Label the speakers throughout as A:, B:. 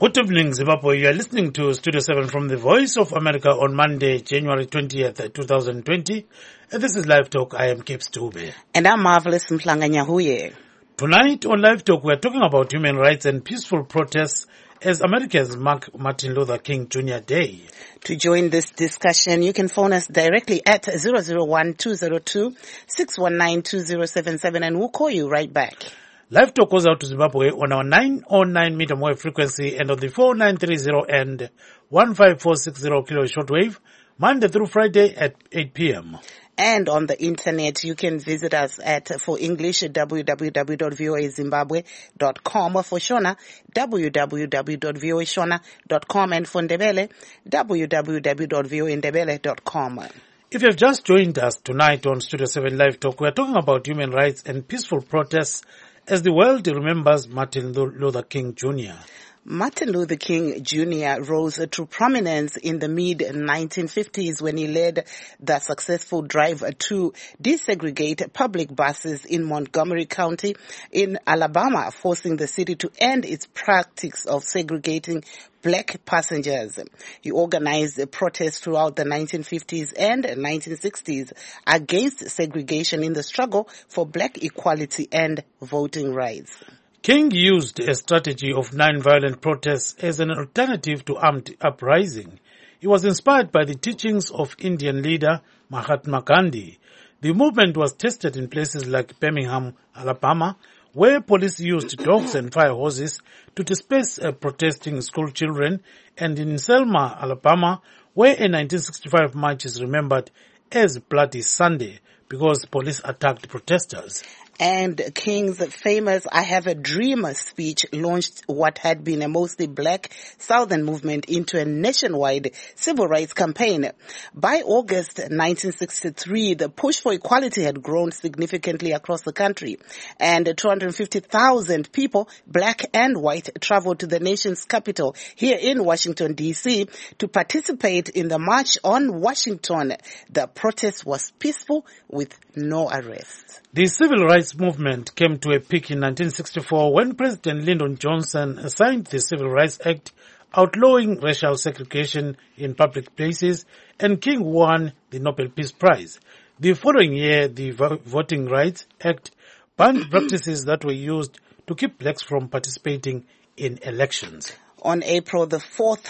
A: Good evening, Zimbabwe. You are listening to Studio 7 from the Voice of America on Monday, January 20th, 2020. And this is Live Talk. I am Capes Tube.
B: And I'm Marvelous Mhlanga Nyahuye.
A: Tonight on Live Talk, we are talking about human rights and peaceful protests as Americans mark Martin Luther King Jr. Day.
B: To join this discussion, you can phone us directly at 001-202-619-2077 and we'll call you right back.
A: Live Talk goes out to Zimbabwe on our 909 medium wave frequency and on the 4930 and 15460 kilo shortwave, Monday through Friday at 8 p.m.
B: And on the internet, you can visit us at, for English, www.voazimbabwe.com, or for Shona, www.voashona.com, and for Ndebele, www.voandebele.com.
A: If you have just joined us tonight on Studio 7 Live Talk, we are talking about human rights and peaceful protests as the world remembers Martin Luther King Jr.
B: Martin Luther King Jr. rose to prominence in the mid-1950s when he led the successful drive to desegregate public buses in Montgomery County in Alabama, forcing the city to end its practice of segregating black passengers. He organized protests throughout the 1950s and 1960s against segregation in the struggle for black equality and voting rights.
A: King used a strategy of non-violent protests as an alternative to armed uprising. He was inspired by the teachings of Indian leader Mahatma Gandhi. The movement was tested in places like Birmingham, Alabama, where police used dogs and fire hoses to disperse protesting school children, and in Selma, Alabama, where a 1965 march is remembered as Bloody Sunday because police attacked protesters.
B: And King's famous I Have a Dream speech launched what had been a mostly black Southern movement into a nationwide civil rights campaign. By August 1963, the push for equality had grown significantly across the country, and 250,000 people, black and white, traveled to the nation's capital here in Washington, D.C. to participate in the March on Washington. The protest was peaceful with no arrests.
A: The civil rights movement came to a peak in 1964 when President Lyndon Johnson signed the Civil Rights Act outlawing racial segregation in public places, and King won the Nobel Peace Prize. The following year, the Voting Rights Act banned practices that were used to keep blacks from participating in elections.
B: On April the 4th,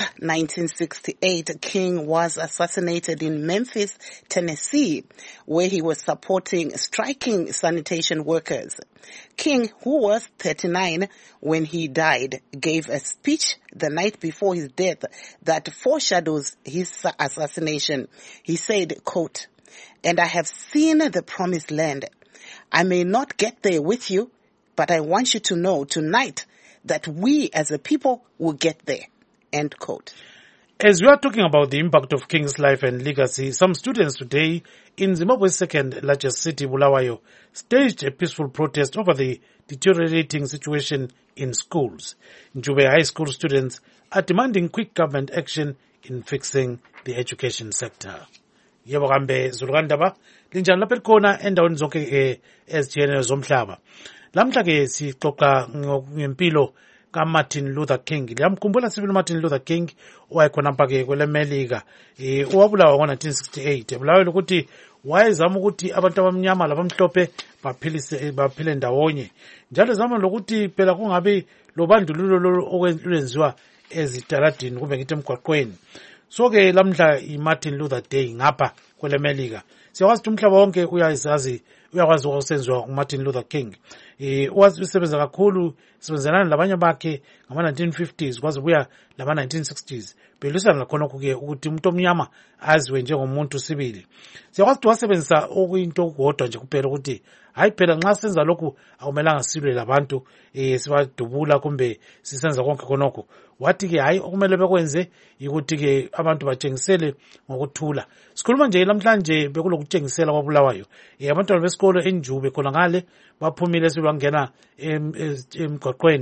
B: 1968, King was assassinated in Memphis, Tennessee, where he was supporting striking sanitation workers. King, who was 39 when he died, gave a speech the night before his death that foreshadows his assassination. He said, quote, "And I have seen the promised land. I may not get there with you, but I want you to know tonight that we as a people will get there." End quote.
A: As we are talking about the impact of King's life and legacy, some students today in Zimbabwe's second largest city, Bulawayo, staged a peaceful protest over the deteriorating situation in schools. Njube High School students are demanding quick government action in fixing the education sector. Yebo kambe zulukandaba linjani lapha likhona endaweni zonke ezithiyene zomhlaba. Lamhla ke sixoxa ngempilo kaMartin Luther King. Liyamkhumbula sibili Martin Luther King owayekhona lapha ke kwelemelika. Owabulawa ngo-1968. Ebulawa ukuthi wayezama ukuthi abantu abamnyama labamhlophe baphile ndawonye. Njalo zama lokuthi phela kungabe lobandlululo okwenziwa ezitaradini kumbe ngithi emgwaqweni. So ke lamhla iMartin Luther Day ngapha kwelemelika. Siyakwazi ukuthi umhlaba wonke uyakwazi okusenziwa uMartin Luther King. Wasebenza kakhulu sebenzelana labanye bakhe ngama-1950s kwaze buya lama-1960s. Belisana lakhonokho ke ukuthi umuntu omnyama aziwe njengomuntu sibili. Siyakwazi ukuthi wasebenzisa okuyinto okukodwa nje kuphela ukuthi hayi phela nxa senza lokhu akumelanga silwe labantu sibadubula kumbe sisenza konke khonokho. Wathi ke hayi okumele bekwenze ukuthi ke abantu batshengisele ngokuthula. Sikhuluma nje namhlanje bekulokutshengisela kwabulawayo. Abantwana besikolo enjube khona ngale baphumile sebangena emgwaqweni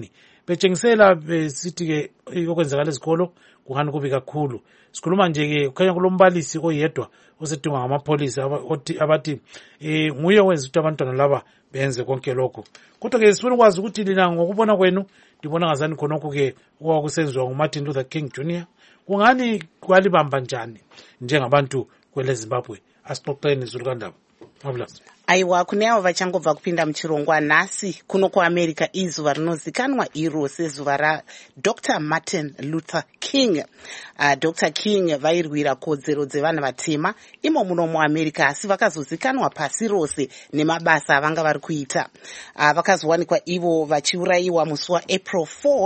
A: betshengisela besithi ke okwenzakala ezikolo kungani kubi kakhulu. Sikhuluma nje ke kukhanya kulombalisi oyedwa osedingwa ngamapholisa abathi nguye owenza ukuthi abantwana laba benze konke lokho. Kodwa ke sifuna ukwazi ukuthi lina ngokubona kwenu ndibona ngazani khonokho ke okwakusenziwa nguMartin Luther King Jr. kungani kwalibamba njani njengabantu kwele Zimbabwe? Asixoxeni Zulukandaba.
B: Aiwa, kune avo vachangobva kupinda muchirongwa nhasi kuno kuAmerica izuva rinozikanwa iro sezuva raDr. Martin Luther King. Dr. King vairwira kodzero dzevanhu vatema imo muno muAmerica, asi vakazozikanwa pasi rose nemabasa avanga vari kuita. Vakazowanikwa ivo vachiurayiwa musi waApril 4,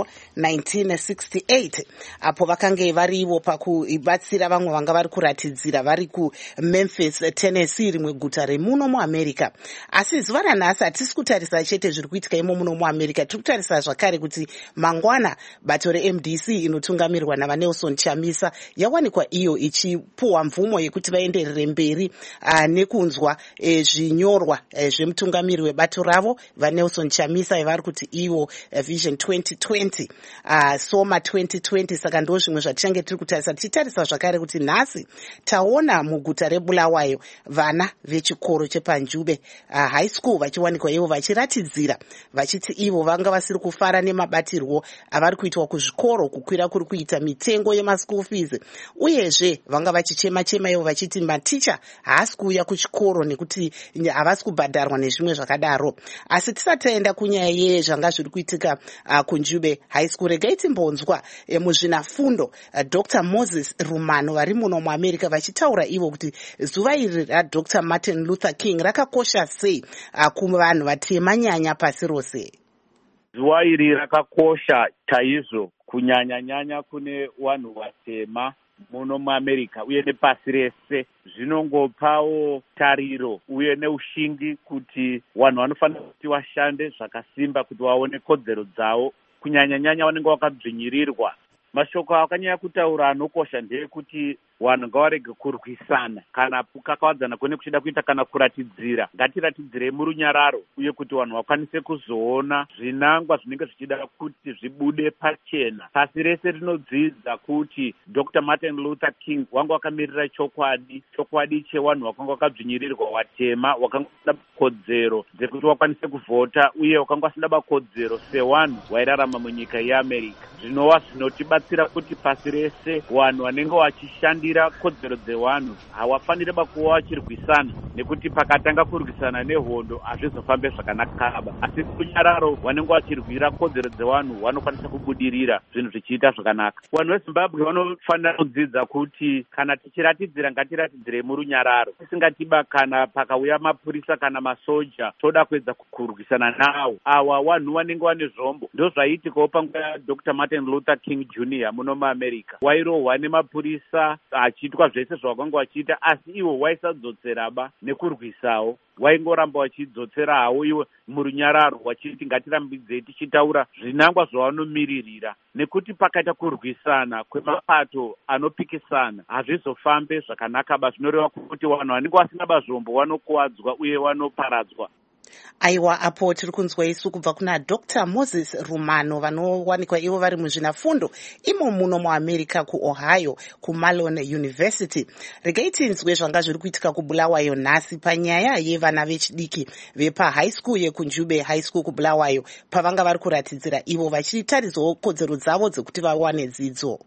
B: 1968 apo vakange vari ivo pakubatsira vamwe vanga vari kuratidzira vari kuMemphis, Tennessee, rimwe guta remuno muAmerica. Asi zuva ranhasi hatisi kutarisa chete zviri kuitika imo muno muAmerica, tiri kutarisa zvakare kuti mangwana bato reMDC inotungamirirwa navaNelson Chamisa yawanikwa iyo ichipuhwa mvumo yekuti vaenderere mberi nekunzwa zvinyorwa zvemutungamiri webato ravo vaNelson Chamisa vari kuti ivo Vision 2020 Soma 2020. Saka ndo zvimwe zvatichange tiri kutarisa, tichitarisa zvakare kuti nhasi taona muguta reBulawayo vana vechikoro chepaNjube high school vachiwanikwa ivo vachiratidzira vachiti ivo vanga vasiri kufara nemabatirwo avari kuitwa kuzvikoro, kukwira kuri kuita mitengo yemaschool fees, uyezve vanga vachichema ivo vachiti maticha haasi kuuya kuchikoro nekuti havasi kubhadharwa nezvimwe zvakadaro. Asi tisati taenda kunyaya yezvanga zviri kuitika kuNjube high school, regai timbonzwa muzvinafundo Dr. Moses Rumano vari muno muAmerica vachitaura ivo kuti zuva iri raDr. Martin Luther King rakakosha sei kuvanhu vatema nyanya pasi rose.
C: Zuva iri rakakosha chaizvo kunyanya kune vanhu vatema muno muAmerica uye nepasi rese. Zvinongopawo tariro uye neushingi kuti vanhu vanofanira kuti vashande zvakasimba kuti vaone kodzero dzavo, kunyanya vanenge vakabvinyirirwa. Mashoko akanyanya kutaura anokosha ndeyekuti vanhu ngavarege kurwisana kana kukakavadzana kwene kuchida kuita kana kuratidzira. Ngatiratidzirei murunyararo uye kuti vanhu vakwanise kuzoona zvinangwa zvinenge zvichida kuti zvibude pachena. Pasi rese rinodzidza kuti Dr. Martin Luther King wanga wakamirira chokwadi chevanhu vakanga vakabvinyirirwa vatema, vakanga vasina kodzero dzekuti vakwanise kuvhota uye vakanga vasina kodzero sevanhu vairarama munyika yeAmerica. Zvinova zvinotibatsira kuti pasi rese vanhu vanenge vachishandira kodzero dzevanhu havafaniri kuva vachirwisana, nekuti pakatanga kurwisana nehondo hazvizofambe zvakanaka. Asi kunyararo vanenge vachirwira kodzero dzevanhu vanokwanisa kubudirira zvinhu zvichiita zvakanaka. Vanhu veZimbabwe vanofanira kudzidza kuti kana tichiratidzira ngatiratidzire murunyararo, tisingatiba kana pakauya mapurisa kana masoja toda kuedza kurwisana nawo. Awa vanhu vanenge vane zvombo. Ndozvaitikawo panguva yaDr. Martin Luther King Jr. muno muAmerica. Wairohwa nemapurisa achiitwa zvese zvavanga vachiita, asi ivo waisadzotsera nekurwisawo. Waingoramba wachidzotsera hawo iwe murunyararo wachiti ngatirambidzei tichitaura zvinangwa zvavanomiririra, nekuti pakaita kurwisana kwemapato anopikisana hazvizofambe zvakanaka. Zvinoreva kuti vanhu vanenge vasina zvombo vanokuwadzwa uye vanoparadzwa.
B: Aiwa, apo tiri kunzwa isu kubva kuna Dr. Moses Rumano vanowanikwa ivo vari muzvinafundo imo muno muAmerica kuOhio kuMalone University. Regai tinzwe zvanga zviri kuitika kuBulawayo nhasi panyaya yevana vechidiki vepa high school yekunjube high school kuBulawayo pavanga vari kuratidzira ivo vachitaridzawo kodzero dzavo dzekuti vawane dzidzo.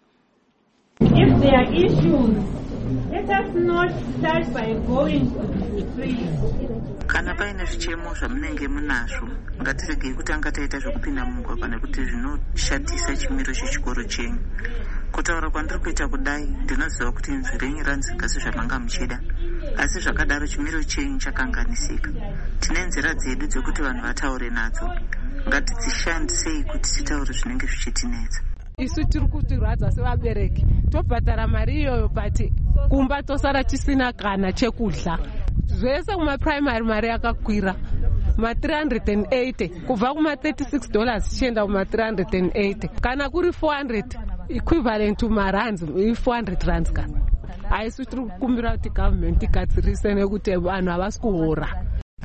D: If there are issues, let us not start by going to the streets.
E: Kana paine zvichemo zvamunenge munazvo, ngatiregei kutanga taita zvokupinda mumugwagwa nekuti zvinoshatisa chimiro chechikoro chenyu. Kutaura kwandiri kuita kudai, ndinoziva kuti inzwi renyu ranzika sezvamanga muchida, asi zvakadaro chimiro chenyu chakanganisika. Tine nzira dzedu dzekuti vanhu vataure nadzo. Ngatidzishandisei kuti titaure zvinenge zvichitinetsa.
F: Isu tiri kutirwadza sevabereki, tobhadhara mari iyoyo pati kumba tosara tisina kana chekudya. Zvese kumaprimary mari yakakwira ma$380 kubva kuma$36 chienda kuma$380, kana kuri 400 equivalent to marands $400 kana. Aisu tiri kukumbira kuti government ikatsirise nekuti vanhu havasi kuhora.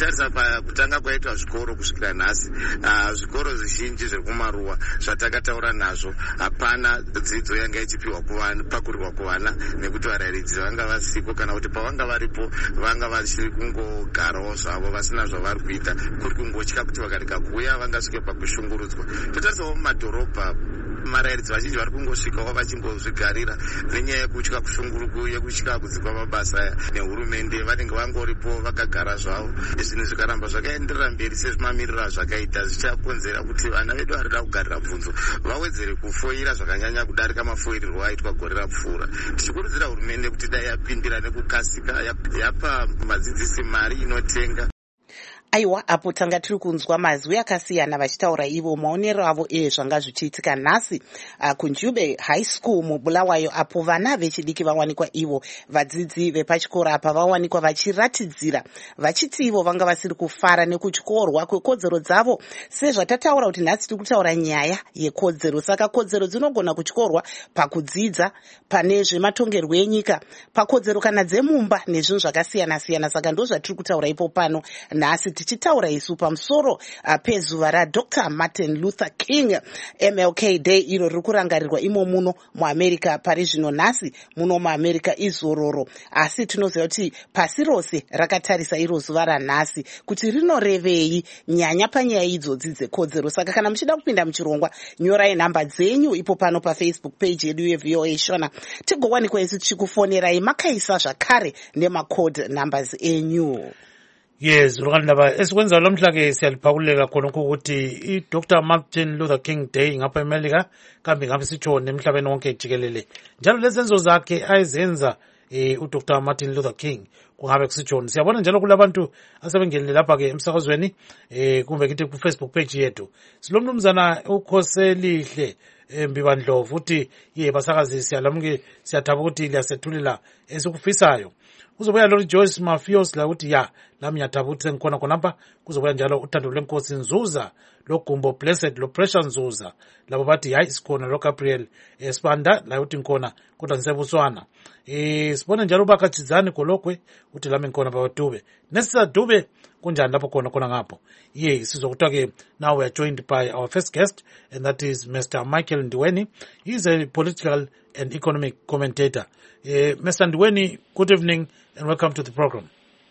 G: kutarisa kutanga kwaitwa zvikoro kusvikira nhasi, zvikoro zvizhinji zvekumaruwa zvatakataura nazvo hapana dzidzo yanga ichipiwa pakurirwa kuvana, nekuti varairidzi vanga vasiko, kana kuti pavanga varipo vanga vachiri kungogarawo zvavo vasina zvavari kuita, kuri kungotya kuti vakareka kuuya vangasvike pakushungurudzwa. Totarisawo mumadhorobha varairidzi vazhinji vari kungosvikawo vachimbozvigarira nenyaya yekutya yekutya kudzikwa mabasa nehurumende, vanenge vangoripo vakagara zvavo. Zvinhu zvikaramba zvakaenderera mberi sezvimamiriro azvakaita, zvichakonzera kuti vana vedu varida kugarira bvunzo vawedzere kufoira zvakanyanya kudarika mafoirirwo aitwa gore rapfuura. Tichikurudzira hurumende kuti dai yapindira nekukasika, yapa madzidzisi mari inotenga.
B: Aiwa, apo tanga tiri kunzwa mazwi akasiyana vachitaura ivo maonero avo zvanga zvichiitika nhasi kuNjube High School muBulawayo, apo vana vechidiki vawanikwa ivo vadzidzi vepachikora apa vawanikwa vachiratidzira vachiti ivo vanga vasiri kufara nekutyorwa kwekodzero dzavo. Sezvatataura kuti nhasi tiri kutaura nyaya yekodzero, saka kodzero dzinogona kutyorwa pakudzidza, pane zvematongerwo enyika, pakodzero kana dzemumba nezvinhu zvakasiyana siyana. Saka ndo zvatiri kutaura ipo pano nhasi tichitaura isu pamusoro pezuva raDr. Martin Luther King MLK Day, iro riri kurangarirwa imo muno muAmerica pari zvino. Nhasi muno muAmerica izororo, asi tinoziva kuti pasi rose rakatarisa iro zuva ranhasi kuti rinorevei nyanya panyaya idzodzi dzekodzero. Saka kana muchida kupinda muchirongwa, nyorai nhamba dzenyu ipo pano paFacebook page yedu yeVOA Shona, tigowanikwa isu tichikufonerai makaisa zvakare nemacode numbers enyu.
A: Yes, ndaba esikwenza lamhla-ke siyaliphakuleka khonokho ukuthi iDr. Martin Luther King Day ngapha eMelika kambe ngabe sitsho nemhlabeni wonke jikelele. Njalo lezenzo zakhe ayizenza uDr. Martin Luther King kungabe kusitshoni. Siyabona njalo kulabantu asebengenile lapha-ke emsakazweni kumbe kithi ku-Facebook page yethu. Silomnumzana uKhoselihle Mbibandlovu uthi basakazi siyalamuke siyathaba ukuthi liyasethulela esikufisayo. Kuzobuya lo Joyce Mafios la uthi lami ngiyathaba ukuthi sengikhona khonapha. Kuzobuya njalo uthando lwenkosi Nzuza, lo Gumbo Blessed, lo Pressure Nzuza, labo bathi sikhona lo Gabriel Sibanda la uthi ngikhona kodwa ngisebuswana. Sibone njalo bakachizani Golokwe uthi lami ngikhona bawadube. Nesisa Dube kunjani lapho khona ngapho. Sizokuthiwa-ke now we are joined by our first guest, and that is Mr. Michael Ndiweni. He is a political and economic commentator. Mr. Ndiweni, good evening and welcome to the program.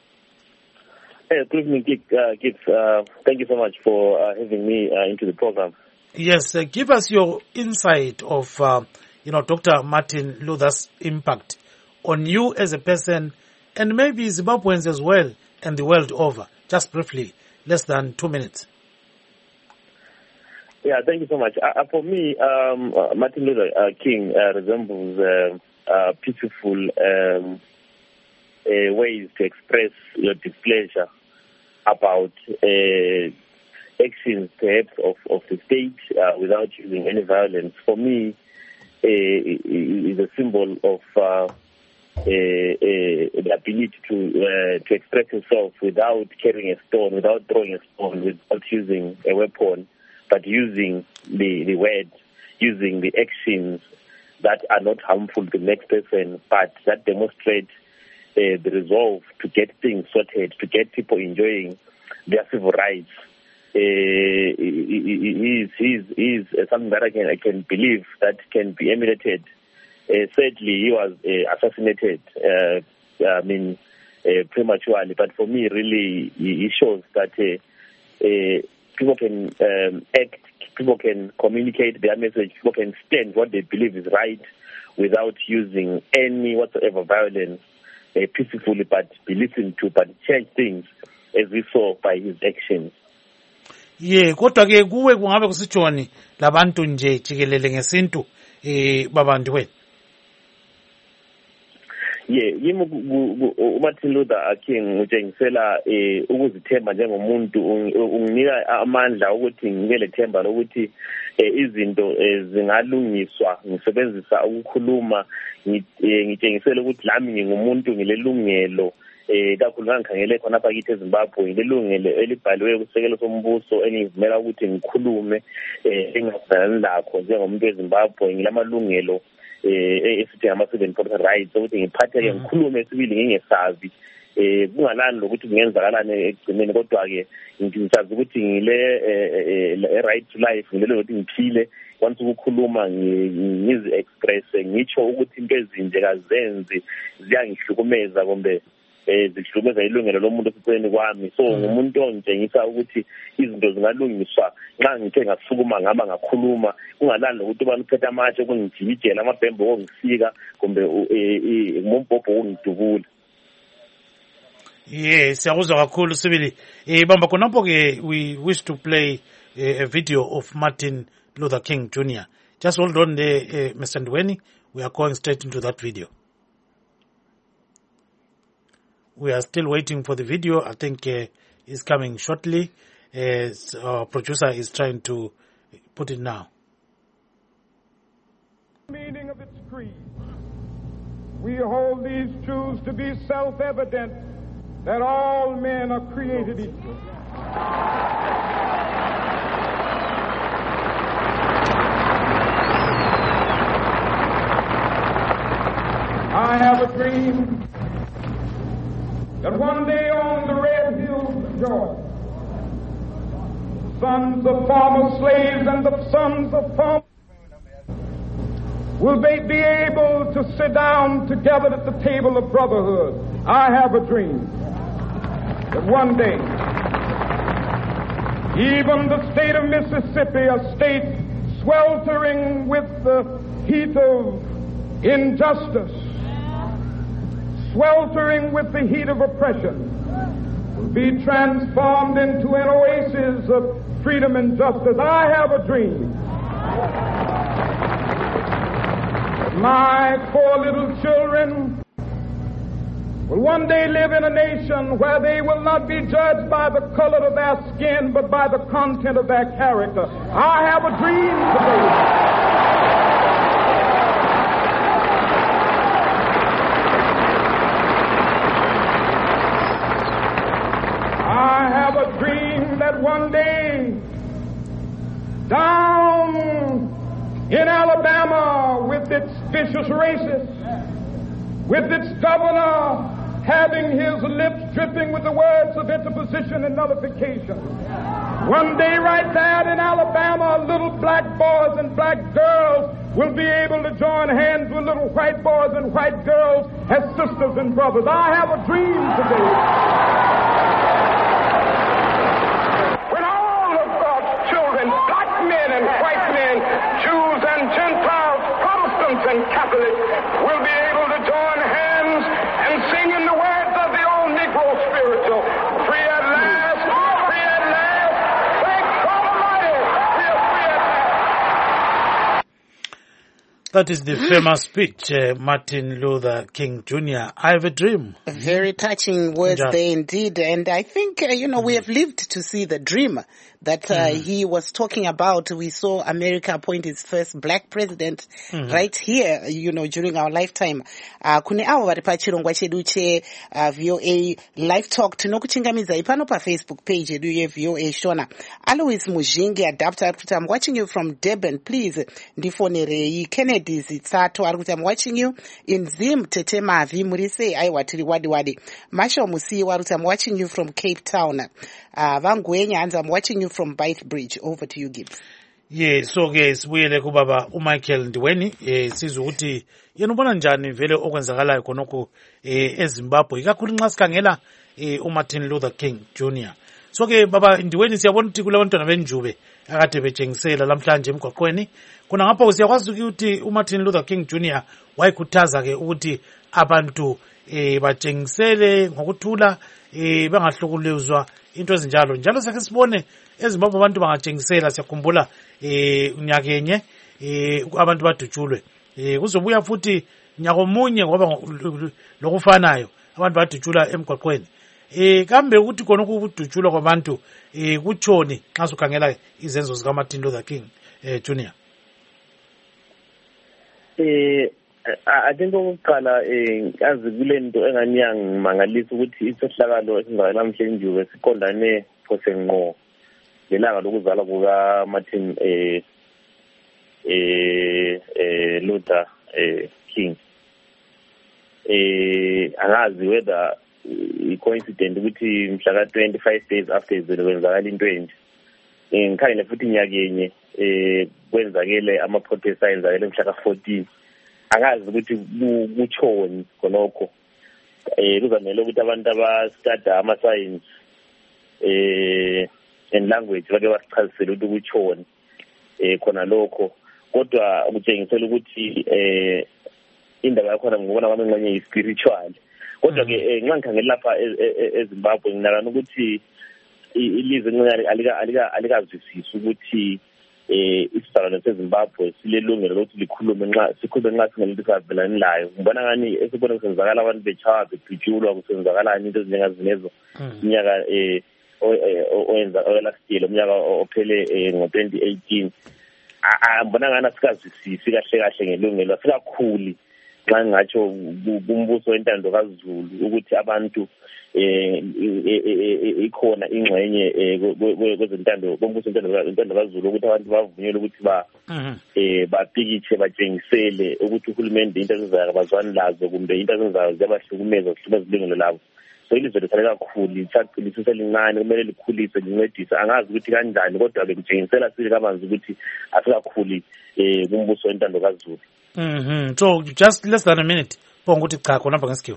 H: Good evening, Gibbs. Thank you so much for having me into the program.
A: Yes, give us your insight of, Dr. Martin Luther's impact on you as a person and maybe Zimbabweans as well and the world over. Just briefly, less than 2 minutes.
H: Yeah, thank you so much. For me, Martin Luther King resembles peaceful ways to express your displeasure about actions perhaps of the state without using any violence. For me, is a symbol of the ability to express yourself without carrying a stone, without throwing a stone, without using a weapon, but using the word, using the actions that are not harmful to the next person, but that demonstrate the resolve to get things sorted, to get people enjoying their civil rights. He is something that I can believe that can be emulated. Sadly, he was assassinated, prematurely. But for me, really, he shows that people can act, people can communicate their message, people can stand what they believe is right without using any whatsoever violence, peacefully, but be listened to, but change things as we saw by his actions.
A: Kodwa-ke kuwe kungabe kusitshoni labantu nje jikelele ngesintu babantu wena?
H: uMartin Luther King utshengisela ukuzithemba njengomuntu, unginika amandla ukuthi ngibe lethemba lokuthi izinto zingalungiswa ngisebenzisa ukukhuluma, ngitshengisela ukuthi lami ngingumuntu ngilelungelo kakhulu ngikhangele khonapha kithi eZimbabwe, ngilelungelo elibhaliweyo kusekelo sombuso engivumela ukuthi ngikhulume engazalani lakho njengomuntu weZimbabwe. Ngilamalungelo esithi ngama-7 rights ukuthi ngiphatheke ngikhulume sibili ngingesazi kungalani lokuthi kungenzakalani egcineni kodwa ke ngichaza ukuthi ngile right to life ngilelo ukuthi ngiphile once ukukhuluma ngizi express ngitsho ukuthi into ezinje kazenzi ziyangihlukumeza kumbe zihlukumeza ilungelo lomuntu oseceni kwami so ngumuntu ongitshengisa ukuthi izinto zingalungiswa nxa ngithe ngasukuma ngaba ngakhuluma kungalani lokuthi baniphethe amatshe kungijikijela amabhembe ongisika kumbe umbhobho ongidubula.
A: Yes, siyakuzwa kakhulu Sibili. Bamba khonapho ke we wish to play a video of Martin Luther King Jr. Just hold on there, Mr. Ndweni. We are going straight into that video. We are still waiting for the video. I think it's coming shortly. Our producer is trying to put it now.
I: Meaning of its creed. We hold these truths to be self-evident that all men are created equal. I have a dream that one day on the red hills of Georgia, sons of former slaves and the sons of former will they be able to sit down together at the table of brotherhood. I have a dream that one day, even the state of Mississippi, a state sweltering with the heat of injustice, sweltering with the heat of oppression, will be transformed into an oasis of freedom and justice. I have a dream. My 4 little children will one day live in a nation where they will not be judged by the color of their skin, but by the content of their character. I have a dream today. I have a dream that one day down in Alabama, with its vicious racists, with its governor having his lips dripping with the words of interposition and nullification. One day right there in Alabama, little black boys and black girls will be able to join hands with little white boys and white girls as sisters and brothers. I have a dream today. When all of God's children, black men and white men, Jews and Gentiles, Protestants and Catholics, will be able to join hands and sing in the words of the old Negro spiritual, free at last, free at last, thank God Almighty, we are free at last.
A: That is the famous speech, Martin Luther King Jr. I have a dream.
B: Very touching words there indeed. And I think, we have lived to see the dream that he was talking about. We saw America appoint its first black president right here, during our lifetime. Kune avo vari pachirongwa chedu che VOA Live Talk. Tinokuchingamidzai ipano pa Facebook page yedu ye VOA Shona. Alois Muzhingi adapter ari kuti I'm watching you from Durban. Please ndifonerei. Kennedy Zitsato ari kuti I'm watching you in Zim Tetemavi Murise aiwa tiri wadi. Masha Musiwa ari kuti I'm watching you from Cape Town. Vangwenya and I'm watching you from Byte Bridge. Over to you, Gibbs.
A: Yeah, so guys, sibuyele kubaba uMichael Ndweni sizwe ukuthi yena ubona njani vele okwenzakalayo khonokho eZimbabwe ikakhulu nxa sikhangela uMartin Luther King Jr. So ke baba Ndweni siyabona ukuthi kulabantwana benjube akade betshengisela lamhlanje emgwaqweni kuna ngapha siyakwazi ukuthi uMartin Luther King Jr. wayikhuthaza ke ukuthi abantu batshengisele ngokuthula bangahlukuluzwa into ezinjalo njalo sake sibone eZimbabwe abantu bangatshengisela siyakhumbula unyakenye abantu badutshulwe kuzobuya futhi nyako munye ngoba lokufanayo abantu badutshula emgwaqweni kambe ukuthi khona ukudutshulwa kwabantu kutshoni nxa sukhangela izenzo zika Martin Luther King Jr.
H: I think okokuqala azi kule nto enganyangimangalisa ukuthi isehlakalo esenzakala namhlanje siqondane phose ngqo lelanga lokuzalwa kuka Martin Luther King. Angazi whether coincident ukuthi mhla ka 25 days after kwenzakala into enje ngikhangele futhi inyaka yenye kwenzakele ama-protest ayenzakele mhla ka 14 angazi ukuthi kuchoni khonokho kuzamele ukuthi abantu abastada ama-science and language bake basichazisele ukuthi kuchoni khona lokho kodwa kutshengisela ukuthi indaba yakhona ngibona kwami engxenye yi-spiritual kodwa ke nxa ngikhangela lapha eZimbabwe nginakana ukuthi ilizwe alikazwisisi ukuthi isizalwane seZimbabwe silelungelo lokuthi likhulume nxa singelento savelani layo ngibona ngani esibona kusenzakala abantu bechawa bebhijulwa kusenzakalani into ezinjengazinezo iminyaka last year umnyaka ophele ngo-2018 ngibona ngani asikazwisisi kahle ngelungelo asikakhuli nxa ngatsho kumbuso wentando kaZulu ukuthi abantu ikhona ingxenye kwezentando kombuso wentando kaZulu ukuthi abantu bavunyelwe ukuthi bapikitshe batshengisele ukuthi uhulumende into ezenzayo abazwani lazo kumbe into ezenzayo ziyabahlukumeza ilungelo labo so ilizwe lisale kakhulu liseselincane kumele likhulise lincedise angazi ukuthi kanjani kodwa-ke kutshengisela sile kabanzi ukuthi asikakhuli kumbuso wentando kaZulu.
A: So just less than a minute ukuthi cha khona apha ngesikhiwo.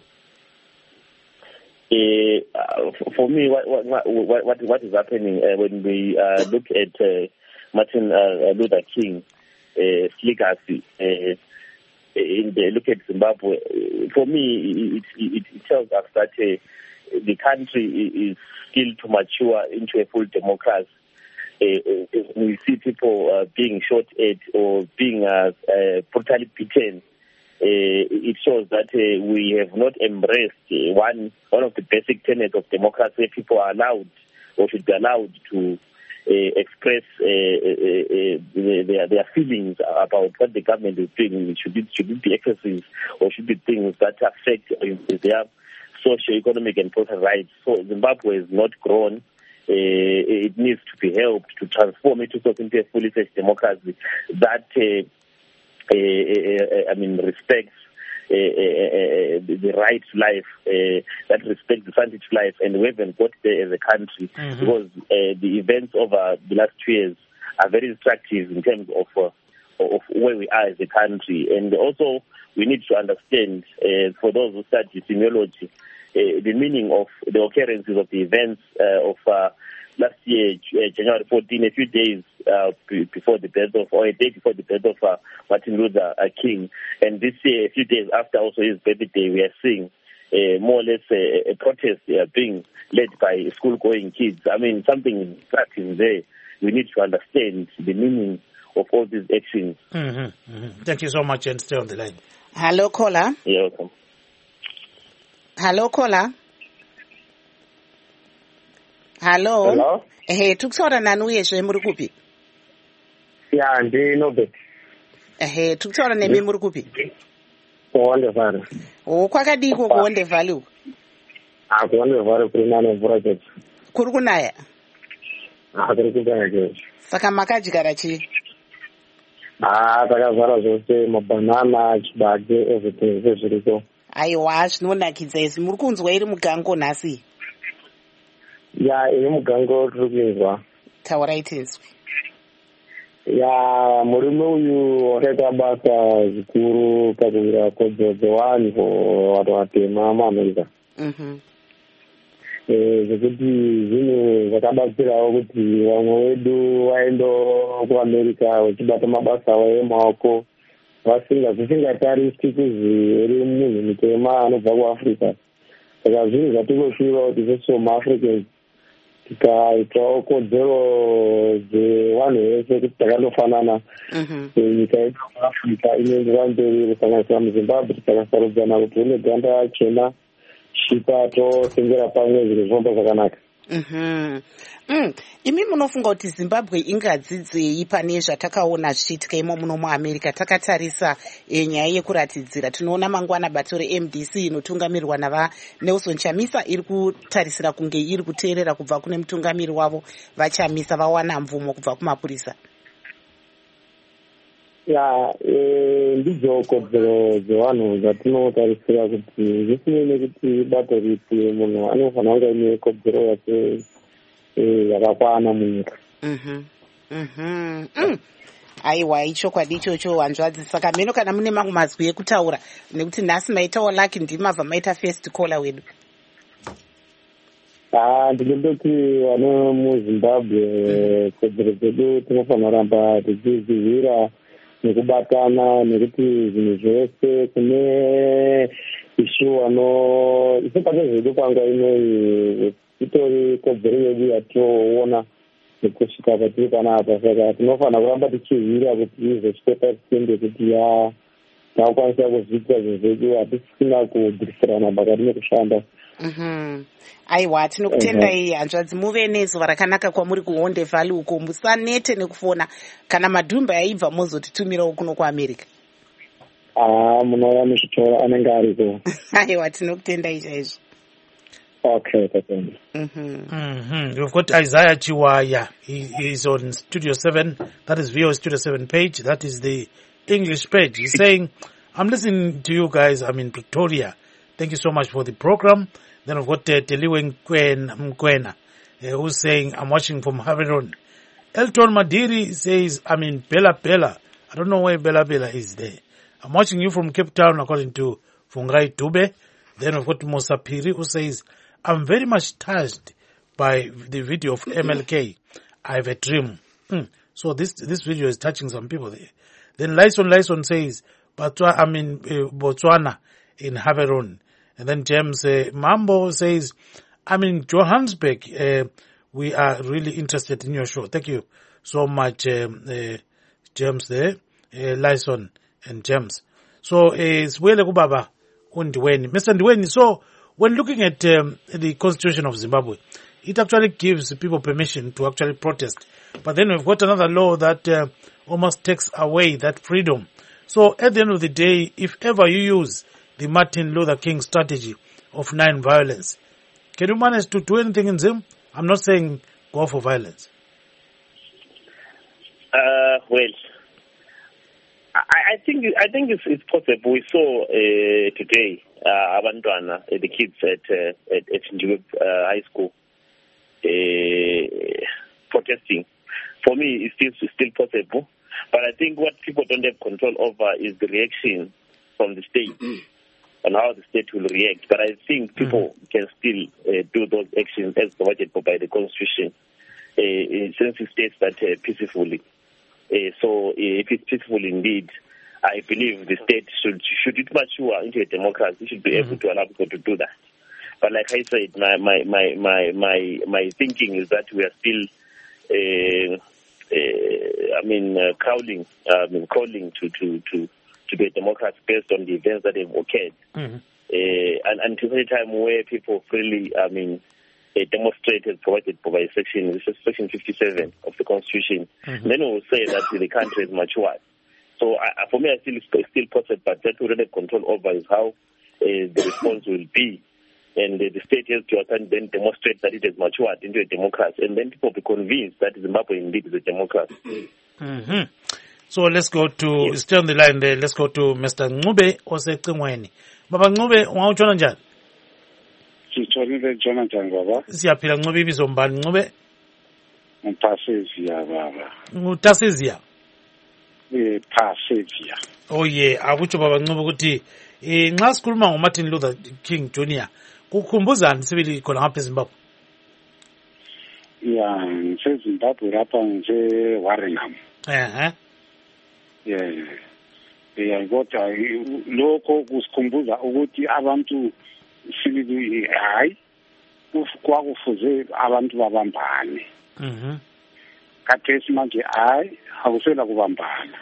H: For me, what is happening when we look at Martin Luther King's legacy, look at Zimbabwe, for me, it tells us that the country is still to mature into a full democracy. We see people being shot at or being brutally beaten. It shows that we have not embraced one of the basic tenets of democracy, where people are allowed or should be allowed to express their feelings about what the government is doing. Should it be excesses or should it be things that affect their socio-economic and social rights? So Zimbabwe is not grown. It needs to be helped to transform it into a fully fledged democracy that respects the right to life, that respects the sanctity of life, and we haven't got there as a country because the events over the last 2 years are very destructive in terms of where we are as a country. And also, we need to understand, for those who study semiology, the meaning of the occurrences of the events of last year, January 14, a few days before the birth of, or a day before the birth of Martin Luther King. And this year, a few days after also his birthday, we are seeing more or less a protest being led by school-going kids. I mean, something is practicing there. We need to understand the meaning of all these actions.
A: Thank you so much, and stay on the line.
B: Hello, caller.
H: You're welcome.
B: Hello, caller. Hello.
J: Hello.
B: Tukutaura nani uyezve muri kupi?
J: Ya, ndinobet.
B: Tukutaura nemi muri kupi?
J: Kuwondevhari.
B: Kwakadiko kuwondevhari uko?
J: Kuwondevhari kuri nane mvura chete.
B: Kuri kunaya?
J: Kuri kunaya chete.
B: Saka makadyara chii?
J: Takazara zvose mabanana, chibage, everything zviriko.
B: Aiwa, zvinonakidza izvi. Muri kunzwa iri mugango nhasi?
J: Ya, iri mugango tiri kuinzwa.
B: Taurai tinzwi.
J: Ya, murume uyu wakaita basa zikuru pakuwira kodzero dzevanhu vanhu vatema muAmerica. Zvekuti zvinhu zvakabatsirawo kuti vamwe vedu vaendo kuAmerica vachibata mabasa avo emaoko zvisingatarisi kuzi uri munhu mutema anobva kuAfrica. Saka zvinhu zvatingoshuva kuti sesu muAfricans tikaitawo kodzero dzevanhu vese kuti takanofanana nyika yedu muAfrica inoenderera mberi kusanganisira muZimbabwe takasarudzana kuti une ganda chena chipa tosengera pamwe zvinhu zvinobva zvakanaka.
B: Imi munofunga kuti Zimbabwe ingadzidzei pane zvatakaona zvichiitika imo muno muAmerica? Takatarisa nyaya yekuratidzira, tinoona mangwana bato reMDC inotungamirwa naVaNelson Chamisa iri kutarisira kunge iri kuteerera kubva kune mutungamiri wavo vaChamisa vawana mvumo kubva kumapurisa.
J: ya ndidzo kodzero dzevanhu dzatinotarisira kuti zvisinei nekuti bato ripi munhu anofanira kunge aine kodzero yake yakakwana munyika.
B: Aiwa, ichokwadi ichocho hanzvadzi. Saka mheno kana mune mamwe mazwi ekutaura, nekuti nhasi maitawo laki ndimabva maita first caller wedu.
J: Ndinondoti vana muZimbabwe kodzero dzedu tinofanira kuramba tichidzidzira nekubatana, nekuti zvinhu zvese kune ishu isibate zvedu panga inoi itori kodzero yedu yatinoona nekusvika patiri panapa. Saka tinofanira kuramba tichizvira kuti izosvika tiende kuti takukwanisa kuzviita zvinhu zvedu, hatisina kudzirisirana pakati nekushanda.
B: Aiwa, tinokutendai hanzvadzi, muve nezuva rakanaka kwamuri kuHonde Valley uko, musanete nekufona. Kana madhumba yaibva mozotitumirawo kuno kuAmerica.
J: Munouya nezvitoro anenge ariko.
B: Aiwa, tinokutendai chaizvo.
J: Okay, okay.
A: We've got Isaiah Chiwaya. He is on Studio 7. That is VOA Studio 7 page. That is the English page. He's saying, I'm listening to you guys. I'm in Pretoria. Thank you so much for the program. Then we've got Teliwe Mkwena, who's saying, I'm watching from Havieron. Elton Madiri says, I'm in Bela Bela. I don't know where Bela Bela is there. I'm watching you from Cape Town, according to Fungai Dube. Then we've got Musa Piri, who says, I'm very much touched by the video of MLK. I have a dream. So this video is touching some people there. Then Lyson says, I'm in Botswana, in Havieron. And then James Mambo says, I'm in Johannesburg. We are really interested in your show. Thank you so much, James there, Lyson and James. So, Swele Kubaba Ndiweni. Mr. Ndiweni, so when looking at the Constitution of Zimbabwe, it actually gives people permission to actually protest. But then we've got another law that almost takes away that freedom. So at the end of the day, if ever you use the Martin Luther King strategy of non-violence, can you manage to do anything in Zim? I'm not saying go for violence.
H: Well, I think it's possible. We saw today Abantwana, the kids at Njube High School, protesting. For me, it's still possible. But I think what people don't have control over is the reaction from the state and how the state will react. But I think people can still do those actions as provided for by the Constitution, since it states that peacefully. So if it's peaceful indeed, I believe the state should it mature into a democracy, should be able to allow people to do that. But like I said, my thinking is that we are still calling to be a democracy based on the events that have occurred. And until the time where people freely, demonstrated, provided by Section 57 of the Constitution, then we will say that the country is matured. So for me, I feel it's still possible, but that we don't have control over is how the response will be. And the state has to then demonstrate that it has matured into a democracy, and then people will be convinced that Zimbabwe indeed is a democracy.
A: So let's go to, stay on the line there, let's go to Mr. Ncube Osecimweni. Baba Ncube, ungawutshona njani?
K: Sitholile Jonathan baba.
A: Siyaphila Ncube, ibizo mbani Ncube?
K: Ngipasezia baba.
A: Ngutasezia?
K: Pasezia.
A: Oh yeah, akutsho baba Ncube ukuthi nxa sikhuluma ngoMartin Luther King Jr. kukhumbuzani sibili khona ngapha eZimbabwe?
K: Ya, ngiseZimbabwe lapha ngiseWarrenham. Yeah, kodwa lokho kusikhumbuza ukuthi abantu sibili hayi kwakufuze abantu babambane. Khathesi manje hayi akusela kubambana.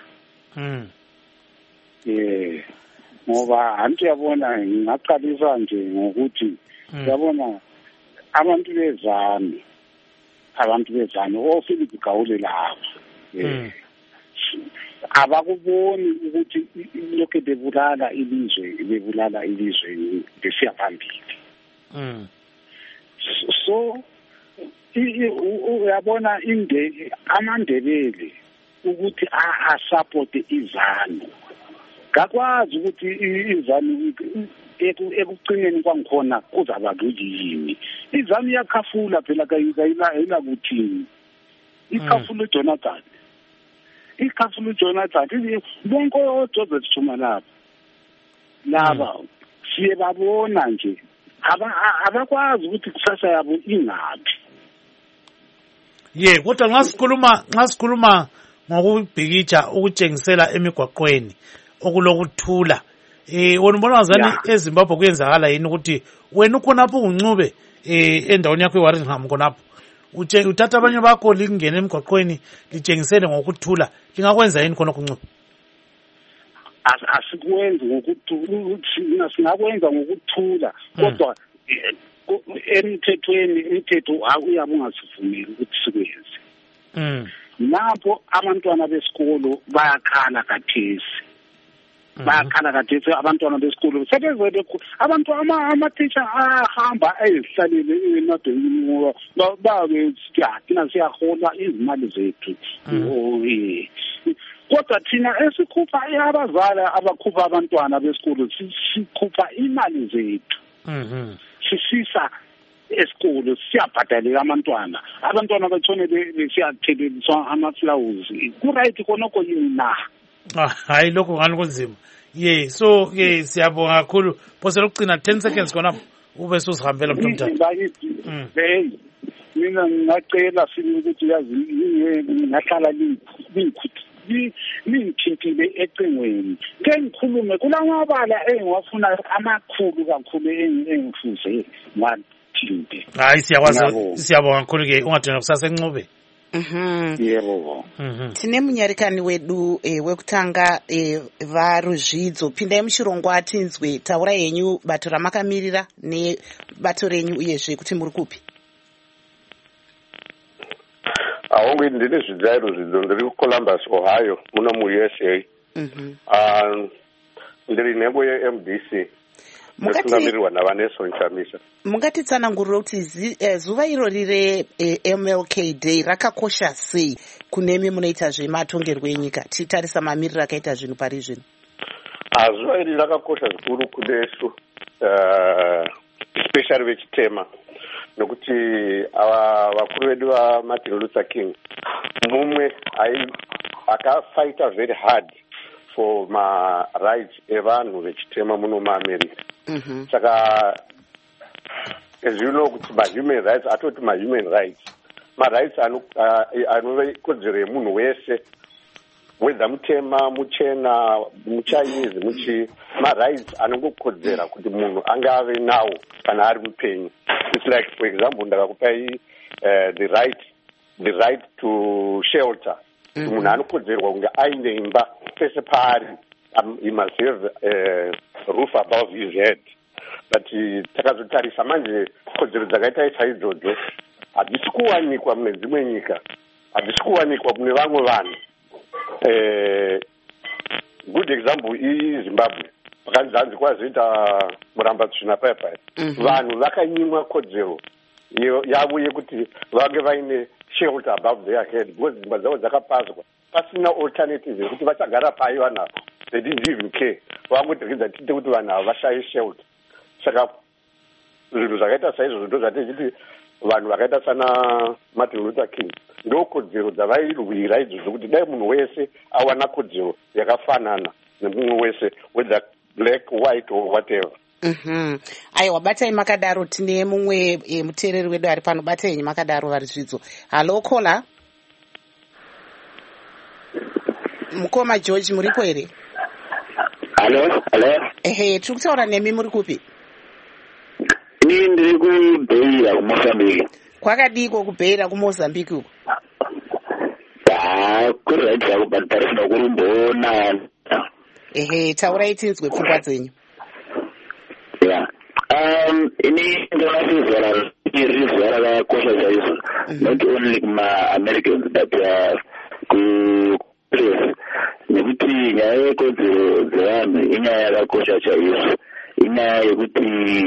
K: Ngoba anti yabona ngingaqalisa nje ngokuthi yabona abantu bezana oFilip Gawule lapha. Abakuboni ukuthi lokho bebulala ilizwe besiya phambili. So uyabona AmaNdebele ukuthi asupporte izanu kakwazi ukuthi izanu ekucineni kwangikhona kuzaba kuyini izanu yakhafula phela kayila kuthini ikhafula uJonathan bonke oJoseph Zuma laba siye babona nje abakwazi ukuthi kusasa yabo ingaphi.
A: Kodwa nxa sikhuluma ngokubhikitsha ukutshengisela emigwaqweni okulokuthula wena ubona ngazani eZimbabwe kuyenzakala yini ukuthi wena ukhonapho uncube endaweni yakho eWarrenham khonapho uthatha abanye bakho lingene emigwaqweni litshengisele ngokuthula lingakwenza yini khona kuncube?
K: Asikwenzi ngokuthula, singakwenza ngokuthula kodwa emthethweni imithetho uyabe ungasivumeli ukuthi sikwenze. Lapho abantwana besikolo bayakhala kathesi abantwana besikolo sebezele abantu ama-teacher ahamba ezihlalele emadolini ngoba babe thina siyahola izimali zethu. Kodwa thina esikhupha abazali abakhupha abantwana besikolo sikhupha imali zethu. Sisisa esikolo siyabhadalela abantwana betshone besiyatheleliswa amaflawuzi kuright khonokho yini na?
A: Hayi lokho ngani kunzima. So siyabonga kakhulu. Phosela ukugcina 10 seconds khonapho ube susihambela mntomdala.
K: Mina ngingacela ukuthi yazi ngahlala lingithintile ecingweni ke ngikhulume kulamabala engiwafuna amakhulu kakhulu engifuze ngathinte.
A: Hayi siyabonga kakhulu ke ungadina kusasa encube.
K: Yebo.
B: Tine munyarikani wedu wekutanga varuzvidzo pindai muchirongo atinzwe taura yenyu bato ramakamirira nebato renyu uyezve kuti muri kupi?
L: Ahonge ndine zvidzaro ndiri kuColumbus, Ohio muno muUSA. Ndiri nhengo yeMDC ndinamirirwa naVaneson Chamisa.
B: Mungatitsanangurira kuti zuva irori reMLK Day rakakosha sei kunemi munoita zvematongerwo enyika tichitarisa mamiriro akaita zvinhu pari zvino?
L: Zuva iri rakakosha zvikuru kunesu especially vechitema nokuti vakuru vedu vaMartin Luther King mumwe akafighta very hard for rights evanhu vechitema muno muAmerica. Saka as you know kuti human rights atoti human rights rights anove kodzero yemunhu wese whether mutema muchena muchinese rights anongokodzera kuti munhu ange ave nawo kana ari mupenyu. It's like for example ndakakupai the right to shelter. Munhu anokodzerwa kunge aine imba pese paari. He must have a roof above his head. But takazotarisa manje kodzero dzakaita saidzodzo hadzisi kuwanikwa mune dzimwe nyika, hadzisi kuwanikwa kune vamwe vanhu. Good example iZimbabwe pakanzi kwazoita murambatsvina paya vanhu vakanyimwa kodzero yavo yekuti vange vaine shelter above their head because dzimba dzavo dzakapazwa pasina alternative yekuti vachagara pai vanhu ava. They didn't even care. Vangotegedza tiite kuti vanhu ava vashaye shelter. Saka zvinhu zvakaita saizvozvo ndo zvatechiti vanhu vakaita sana Martin Luther King ndokodzero dzavairwira izvozvo kuti dai munhu wese awana kodzero yakafanana nemumwe wese whether black, white or whatever.
B: Aiwa batai makadaro tine mumwe muteereri wedu ari pano batai makadaro vari zvidzo. Halo kola. Mukoma George muripo here?
M: Halo.
B: Tiri kutaura nemi muri kupi?
M: Ini ndiri kuBeira kuMozambique.
B: Kwakadiko kuBeira kuMozambique uko?
M: Kuri right zako but parisina kurumboona.
B: Taurai tinzwe pfungwa dzenyu.
M: Ini ndinazvizvara rizvara rakakosha chaizvo not only kuma-Americans but ku-place nekuti nyaya yekodzero dzevanhu inyaya yakakosha chaizvo, inyaya yekuti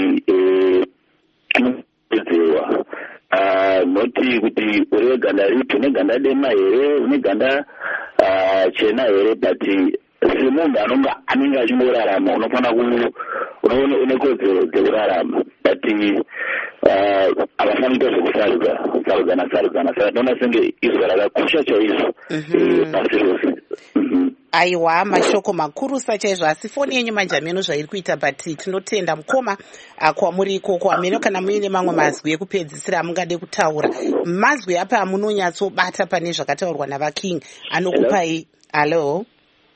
M: inokodzerwa noti kuti uri weganda ripi, une ganda dema here, une ganda chena here but semunhu anenge achingorarama unofanira une kodzero dzekurarama but havafani kuita zvekusarudzana saka tinoona senge izvo rakakosha chaizvo pasi rose.
B: Aiwa, mashoko makuru sachaizvo, asi foni yenyu manjameno zvairi kuita, but tinotenda mukoma kwamuri ikoko. Ameno kana muine mamwe mazwi ekupedzisira amungade kutaura, mazwi apa amunonyatsobata pane zvakataurwa navaking anokupai. Hello.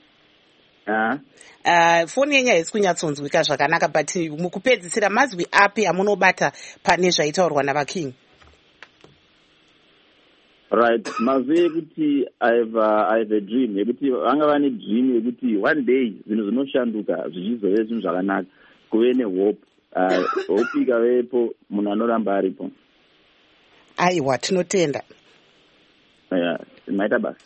B: Foni yenyu haisi kunyatsonzwika zvakanaka, but mukupedzisira mazwi api amunobata pane zvaitaurwa navaking?
N: Right, mazwi ekuti I have a dream, ekuti vanga vane dream ekuti one day zvinhu zvinoshanduka zvichizove zvinhu zvakanaka, kuve nehope. Hope ikavepo munhu anoramba aripo.
B: Aiwa, tinotenda.
N: Maita basa.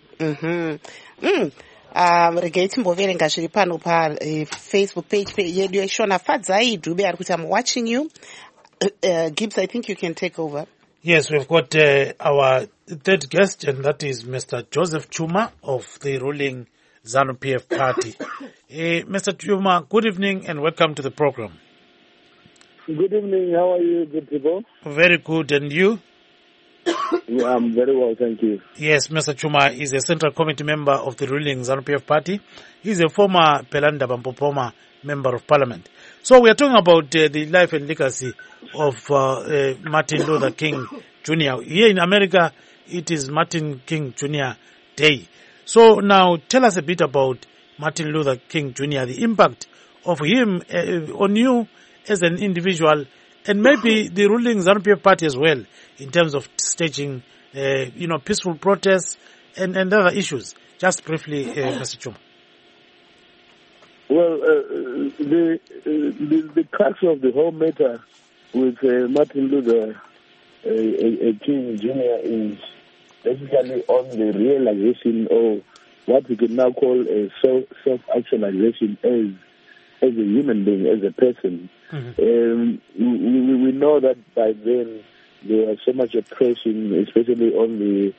B: Regai timboverenga zviri pano Facebook page yedu yeshona Fadzai Dube ari kuti I'm watching you. Gibbs, I think you can take over.
A: Yes, we've got our third guest, and that is Mr. Joseph Chuma of the ruling ZANU-PF party. Mr. Chuma, good evening and welcome to the program.
J: Good evening. How are you, good people?
A: Very good. And you?
J: Yeah, I'm very well, thank you.
A: Yes, Mr. Chuma is a Central Committee member of the ruling ZANU-PF party. He's a former Pelanda Bampopoma member of parliament. So we are talking about the life and legacy of Martin Luther King Jr. Here in America, it is Martin King Jr. Day. So now tell us a bit about Martin Luther King Jr., the impact of him on you as an individual, and maybe the ruling ZANU-PF party as well, in terms of staging, peaceful protests and other issues. Just briefly, Mr. Chuma.
J: Well, the crux of the whole matter with Martin Luther King Jr. is basically on the realization of what we can now call a self-actualization as a human being, as a person. We know that by then there was so much oppression, especially on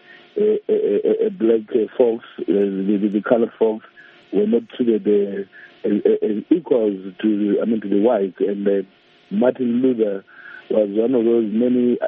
J: the black folks, the colored folks were not treated as equals to the whites, and Martin Luther was one of those many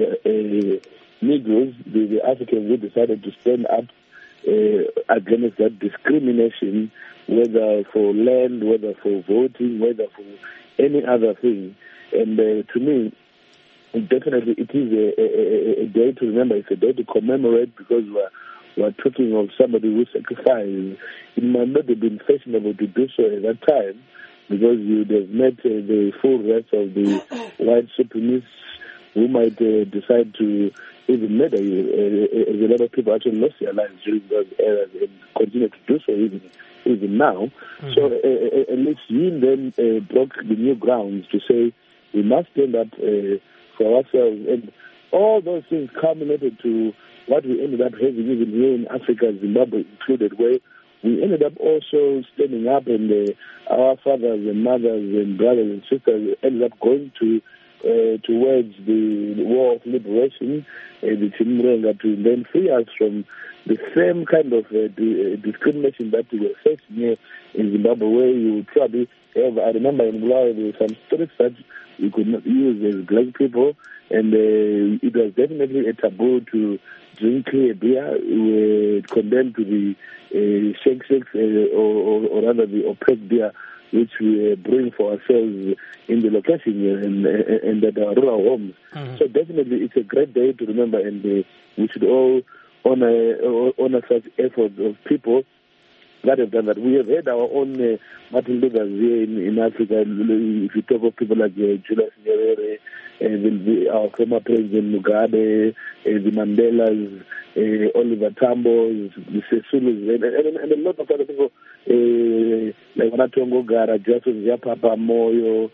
J: Negroes, the Africans, who decided to stand up against that discrimination, whether for land, whether for voting, whether for any other thing. And to me, definitely it is a day to remember. It's a day to commemorate, because we're talking of somebody who sacrificed. It might not have been fashionable to do so at that time, because you'd have met the full rest of the white supremacists who might decide to even murder you. A lot of people actually lost their lives during those eras and continue to do so even now. So at least he then broke the new grounds to say we must stand up for ourselves. And all those things culminated to what we ended up having even here in Africa, Zimbabwe included, where we ended up also standing up, and our fathers and mothers and brothers and sisters ended up going towards the war of liberation, the Chimrenga, to then free us from the same kind of discrimination that we were facing here in Zimbabwe, where you probably have, I remember in Bulawayo there were some streets that you could not use as black people, and it was definitely a taboo to drink clear beer. We were condemned to the shakes, or rather the oppressed beer, which we bring for ourselves in the location and at our rural homes. So definitely it's a great day to remember, and we should all honor such efforts of people that have done that. We have had our own Martin Luther here in Africa. If you talk of people like Julius Nyerere, our former President Mugabe, the Mandelas, Oliver Tambo, the Sesulus, and a lot of other people, like Matongo Gara, Joseph Yapapa Moyo,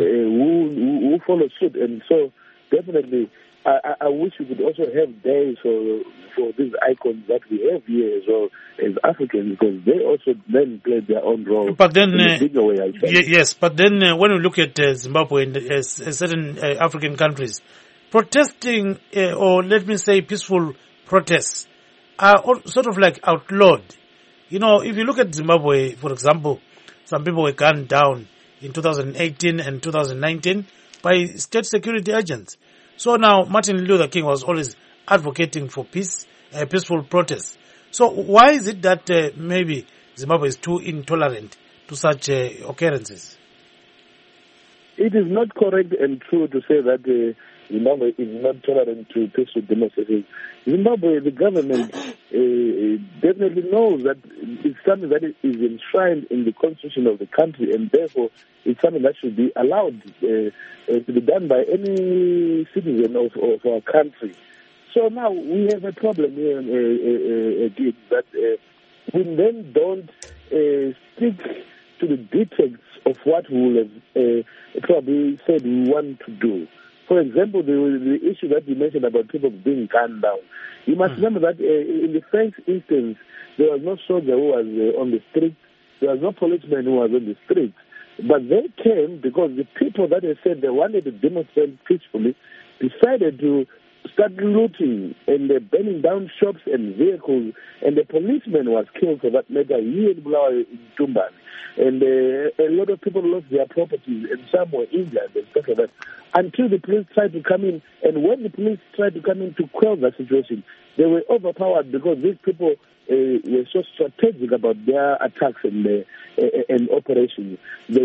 J: who follow suit. And so definitely I wish we could also have days for these icons that we have here as well as Africans, because they also then played their own role.
A: But then,
J: in a bigger way,
A: yes, but then when we look at Zimbabwe and certain African countries, protesting, or let me say peaceful protests, are sort of like outlawed. You know, if you look at Zimbabwe, for example, some people were gunned down in 2018 and 2019 by state security agents. So now Martin Luther King was always advocating for peace, peaceful protests. So why is it that maybe Zimbabwe is too intolerant to such occurrences?
O: It is not correct and true to say that Zimbabwe is not tolerant to peaceful demonstrations. Zimbabwe, the government definitely knows that it's something that is enshrined in the constitution of the country, and therefore it's something that should be allowed to be done by any citizen of our country. So now we have a problem here again that we then don't stick to the details of what we will have probably said we want to do. For example, the issue that you mentioned about people being gunned down. You must remember that in the first instance, there was no soldier who was on the street. There was no policeman who was on the street. But they came because the people that they said they wanted to demonstrate peacefully decided to start looting and burning down shops and vehicles. And the policeman was killed for that matter here in Bulawayo in Tumban. And a lot of people lost their properties, and some were injured and stuff like that, until the police tried to come in. And when the police tried to come in to quell the situation, they were overpowered because these people were so strategic about their attacks and operations. They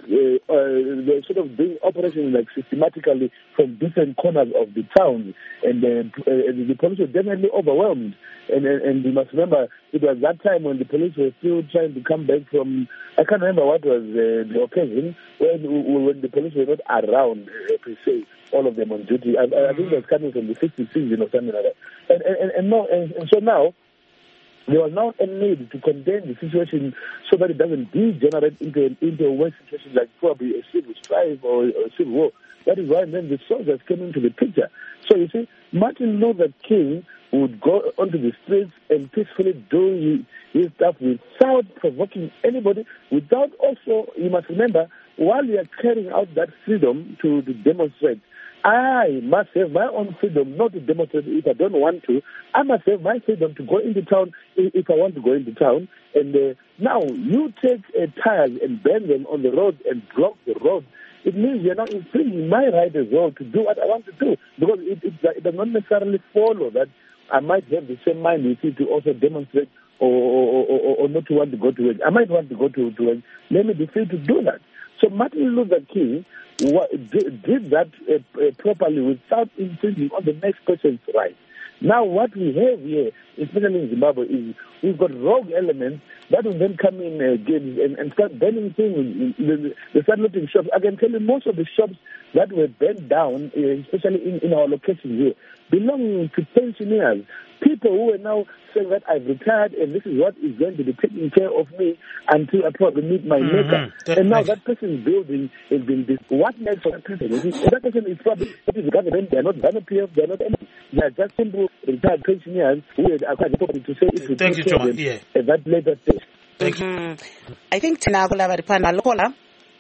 O: were sort of doing operations like systematically from different corners of the town, and the police were definitely overwhelmed. And you must remember, it was that time when the police were still trying to come back from, I can't remember what was the occasion, when the police were not around, per se, all of them on duty. I think it was coming from the 60s season or something like that. And so now, there was now a need to contain the situation so that it doesn't degenerate into a worse situation like probably a civil strife or a civil war. That is why then the soldiers came into the picture. So you see, Martin Luther King would go onto the streets and peacefully do his stuff without provoking anybody, without also, you must remember, while you are carrying out that freedom to demonstrate, I must have my own freedom not to demonstrate if I don't want to. I must have my freedom to go into town if I want to go into town. And now you take tires and burn them on the road and block the road. It means you're not infringing my right as well to do what I want to do. Because it does not necessarily follow that I might have the same mind with you to also demonstrate or not to want to go to work. I might want to go to work. Let me be free to do that. So Martin Luther King did that properly without infringing on the next person's right. Now what we have here, especially in Zimbabwe, is we've got rogue elements that will then come in again and start burning things. They start looting shops. I can tell you most of the shops that were burnt down, especially in our location here, belonging to pensioners, people who are now saying that I've retired and this is what is going to be taking care of me until I probably meet my maker. And now that person's building has been this. What next for that person? That person is probably the government. They're not PF, they're not anything. They're just simple retired pensioners who had acquired the property to say it would take care of them at that later stage.
A: Thank you.
B: I think Tinakula Varipana Lokola.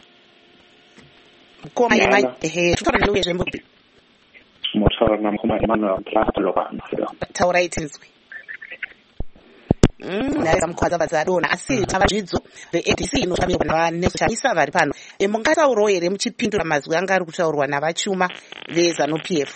B: Mukwadza vadzadona asi tavazvidzo veADC inotamirwa nezvichamisa vari pano mungataurawo here muchipindura mazwi anga ari kutaurwa navachuma veZANU-PF?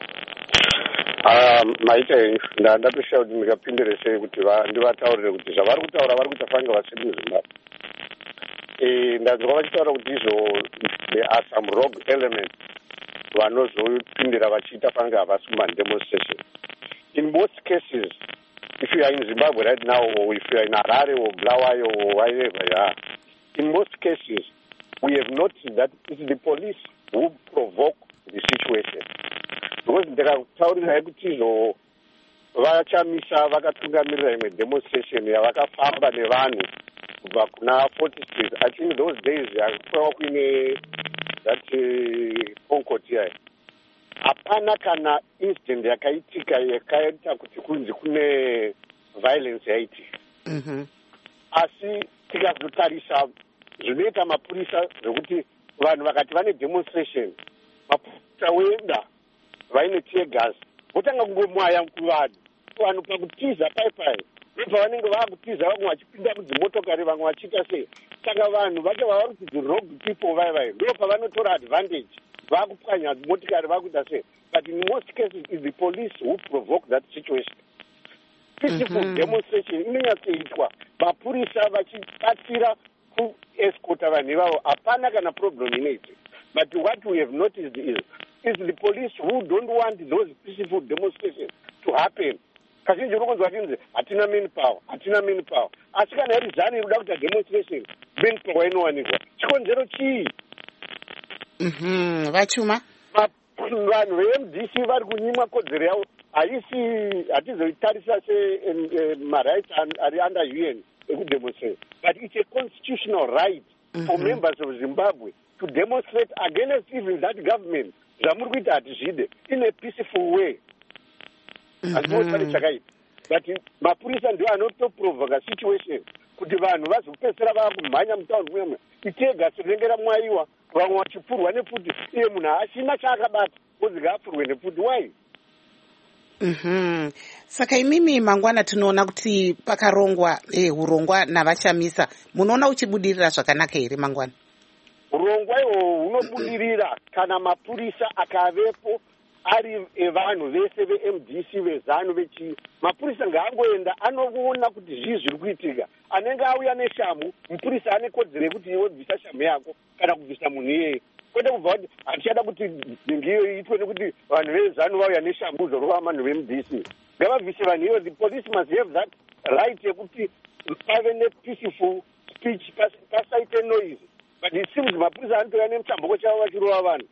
L: maite ndatosha kuti ndikapindure sei kuti ndivataurire kuti zvavari kutaura vari kuita fanga vasiri muZimbabwe. Ndanzwa vachitaura kuti izvo there are some rogue elements vanozopindira vachiita fanga havasi mumademonstration. In most cases, if you are in Zimbabwe right now, or if you are in Harare or Bulawayo or wherever you are, in most cases, we have noticed that it's the police who provoke the situation. Because ndakataurira kuti izvo vachamisa vakatungamirira imwe demonstration yavakafamba nevanhu kubva kuna 40 Street. I think those days kwaiva kuine that Concord here. Hapana kana incident yakaitika yakaita kuti kunzi kune violence yaitika. Asi tikazotarisa zvinoita mapurisa zvokuti vanhu vakati vane demonstration, mapurisa wenda vaine tear gas votanga kungomwaya kuvanhu vanhu pakutiza paipai ndopavannenge vaakutiza vamwe vachipinda mudzimotokari vamwe vachiita sei. Saka vanhu vacho vava kuti the rogue people vaivai ndopavanotora advantage vaakupwanya motikari vakuita sei. But in most cases it's the police who provoke that situation. Peaceful demonstration inonyatsoitwa mapurisa vachibatsira kuescota vanhu ivavo, hapana kana problem inoiti. But what we have noticed is the police who don't want those peaceful demonstrations to happen. Kazhinji unokonzwa vachinzi hatina manpower. Asi kana iri zano iri kuda kuita demonstration, manpower inowanikwa. Chikonzero chii?
B: Vachuma?
L: Vanhu veMDC vari kunyimwa kodzero yavo. Hatizoitarisa semarights ari under UN ekudemonstrate. But it's a constitutional right for members of Zimbabwe to demonstrate against even that government. Zvamuri kuita hatizvide in a peaceful way. Hazvinotsari chakaita. But mapurisa ndio anotoprovoka situation kuti vanhu vazopedzisira vakumhanya mutaundi mwemwe. Itega sirengera mwaiwa vamwe vachipfurwa nepfuti iye munhu haasina chaakabata ozika apfurwe nepfuti. Why?
B: Saka imimi mangwana tinoona kuti pakarongwa urongwa navashamisa, munoona uchibudirira zvakanaka here mangwana?
L: Urongwa ihwo hunobudirira kana mapurisa akavepo ari evanhu vese veMDC vezano vechi. Mapurisa ngaangoenda anoona kuti zvii zviri kuitika. Anenge auya neshamu, mupurisa ane kodzero yekuti iwe bvisa shamu yako kana kubvisa munhu iyeye. Kwete kubva kuti hatichada kuti dzingiyo iitwe nekuti vanhu vezano vauya neshambu zorova vanhu veMDC. Ngavabvise vanhu ivo. The police must have that right yekuti pave nepeaceful speech pasaite noise. But it seems mapurisa anotoya nemuchamboko chavo vachirova vanhu.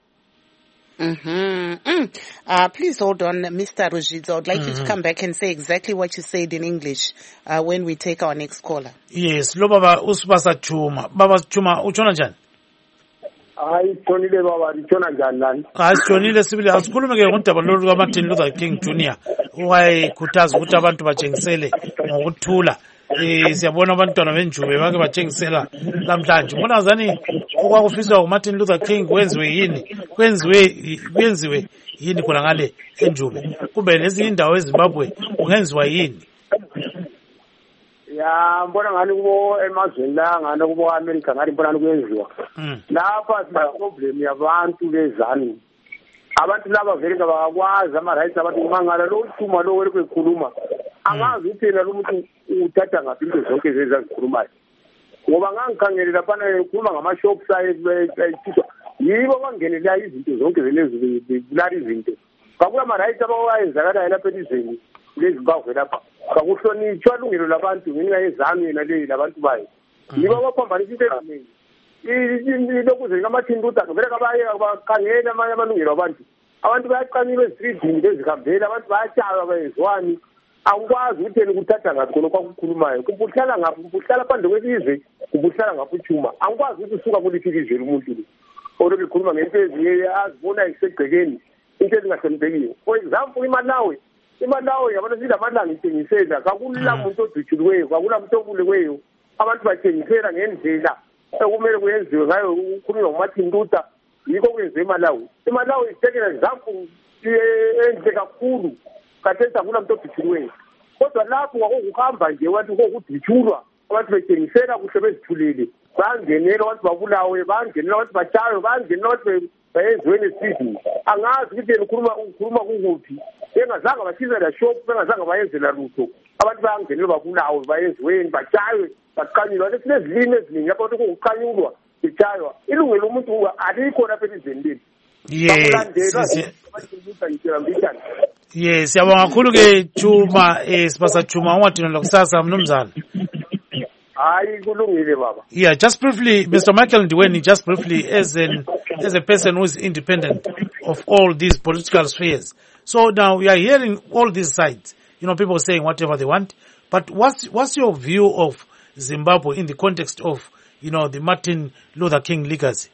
B: Please hold on, Mr. Ruzhidza. I would like you to come back and say exactly what you said in English when we take our next caller.
A: Yes, lo baba usibasa Chuma. Baba Chuma, uchona njani?
J: Tonile baba, uchona njani?
A: Tonile sibili, asikhulume ke ngondaba lolu kaMartin Luther King Jr. Wayekhuthaza ukuthi abantu batshengisele ngokuthula. Siyabona abantwana benjube bake batshengisela namhlanje. Mbona zani okwakufiswa nguMartin Luther King kwenziwe yini khona ngale enjube? Kube lezi indawo eZimbabwe kungenziwa yini?
J: Ya mbona ngani kubo emazweni la ngani kubo America ngani mbona kuyenziwa. Lapha sina problem yabantu bezani. Abantu laba vele ngabakwazi ama-rights abantu mangala lo uthuma lo wele kwekhuluma. Angazi uphela lo muntu uthatha ngaphi into zonke lezi azikhulumayo. Ngoba ngangikhangelela phana ukhuluma ngama-shop sayithithwa. Yibo bangenelela izinto zonke lezi zibulala izinto. Kakula ama-rights abawayenzakalayo lapha elizweni leZimbabwe lapha. Kakuhlonitshwa ilungelo labantu ngenxa yezami yena leyi labantu bayo. Yibo abaphambanisa into eziningi. Lokuze kaMartin Luther vele kabaye bakhangela amanye amalungelo abantu. Abantu bayaqanile ezitridini bezihambela, abantu bayatshaywa bezwani. Angikwazi ukuthi ukuthatha ngaphi khona kwakukhulumayo. Kubuhlala ngaphi, kubuhlala phandle kwelizwe, kubuhlala ngaphi uthuma. Angikwazi ukuthi usuka kuliphi ilizwe lomuntu lo. Olobe khuluma ngento ezinye azibona isegcekeni, into ezingahloniphekile. For example, iMalawi abantu silamalanga ithengisela, kakula muntu odutshuliweyo, kakula muntu obuleweyo. Abantu bathengisela ngendlela ekumele kuyenziwe ngayo ukukhulunywa nguMartin Luther. Yikho kwenziwe eMalawi. iMalawi itekela example enhle kakhulu. Kathesi akula muntu odutshuliweyo. Kodwa lapho kwakuhamba nje abantu kokudutshulwa, abantu bethengisela kuhle bezithulile. Bangenela abantu babulawe, bangenela abantu batshaywe, bangenela abantu bayenziwe nesizini. Angazi ukuthi yena ukhuluma kukuphi. Bengazange basizela shop, bengazange bayenzela lutho. Abantu bangenela babulawe, bayenziweni, batshaywe, baqanyulwa. Lesilezilimi eziningi lapho ukuthi kuqanyulwa, betshaywa. Ilungelo lomuntu alikho lapha elizweni lethu.
A: Yes, siyabonga kakhulu ke Chuma, sibasa Chuma ungadinela kusasa mnumzana.
J: Hayi kulungile baba.
A: Yeah, just briefly, Mr. Michael Ndiweni, just briefly, as a person who is independent of all these political spheres. So now we are hearing all these sides, people saying whatever they want. But what's your view of Zimbabwe in the context of, the Martin Luther King legacy?